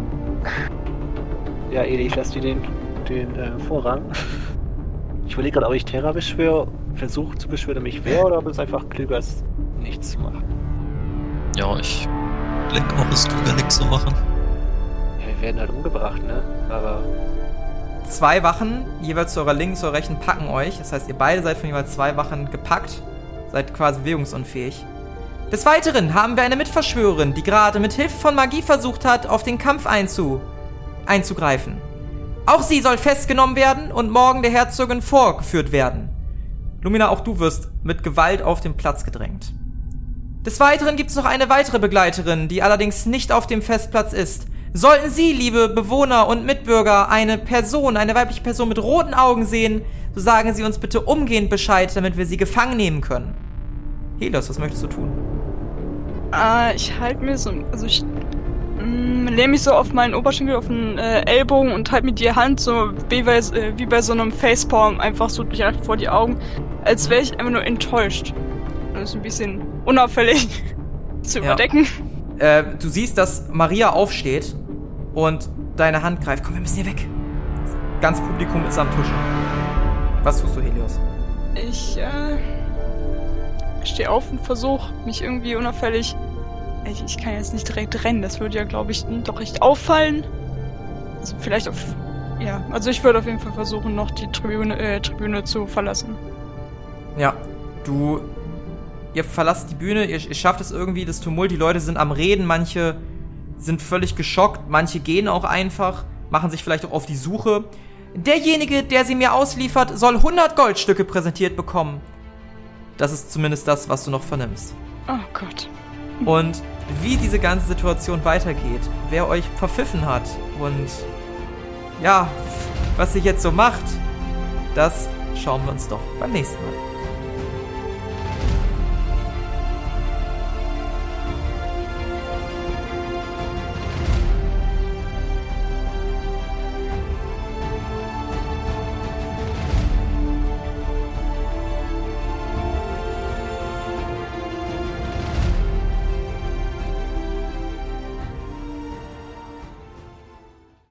Ja, Edi, ich lasse dir den, den äh, Vorrang. Ich überlege gerade, ob ich Terra beschwöre, versuche zu beschwören, damit ich wäre, oder ob es einfach klüger ist, nichts zu machen. Ja, ich denke auch, es ist klüger, nichts zu machen. Ja, wir werden halt umgebracht, ne? Aber... Zwei Wachen, jeweils zu eurer linken, zu eurer rechten, packen euch. Das heißt, ihr beide seid von jeweils zwei Wachen gepackt. Seid quasi bewegungsunfähig. Des Weiteren haben wir eine Mitverschwörerin, die gerade mit Hilfe von Magie versucht hat, auf den Kampf einzu einzugreifen. Auch sie soll festgenommen werden und morgen der Herzogin vorgeführt werden. Lumina, auch du wirst mit Gewalt auf den Platz gedrängt. Des Weiteren gibt es noch eine weitere Begleiterin, die allerdings nicht auf dem Festplatz ist. Sollten Sie, liebe Bewohner und Mitbürger, eine Person, eine weibliche Person mit roten Augen sehen, so sagen Sie uns bitte umgehend Bescheid, damit wir sie gefangen nehmen können. Helios, was möchtest du tun? Äh, ich halte mir so, also ich mh, lehne mich so auf meinen Oberschenkel, auf den äh, Ellbogen und halte mir die Hand so wie bei, äh, wie bei so einem Facepalm einfach so direkt vor die Augen, als wäre ich einfach nur enttäuscht. Das ist ein bisschen unauffällig zu überdecken. Ja. Äh, du siehst, dass Maria aufsteht und deine Hand greift. Komm, wir müssen hier weg. Das ganze Publikum ist am Tuschen. Was tust du, Helios? Ich, äh... stehe auf und versuche mich irgendwie unauffällig... Ich, ich kann jetzt nicht direkt rennen, das würde ja, glaube ich, doch recht auffallen. Also vielleicht auf... Ja, also ich würde auf jeden Fall versuchen, noch die Tribüne, äh, Tribüne zu verlassen. Ja, du... Ihr verlasst die Bühne, ihr, ihr schafft es irgendwie, das Tumult, die Leute sind am Reden, manche sind völlig geschockt, manche gehen auch einfach, machen sich vielleicht auch auf die Suche. Derjenige, der sie mir ausliefert, soll hundert Goldstücke präsentiert bekommen. Das ist zumindest das, was du noch vernimmst. Oh Gott. Und wie diese ganze Situation weitergeht, wer euch verpfiffen hat und ja, was sich jetzt so macht, das schauen wir uns doch beim nächsten Mal.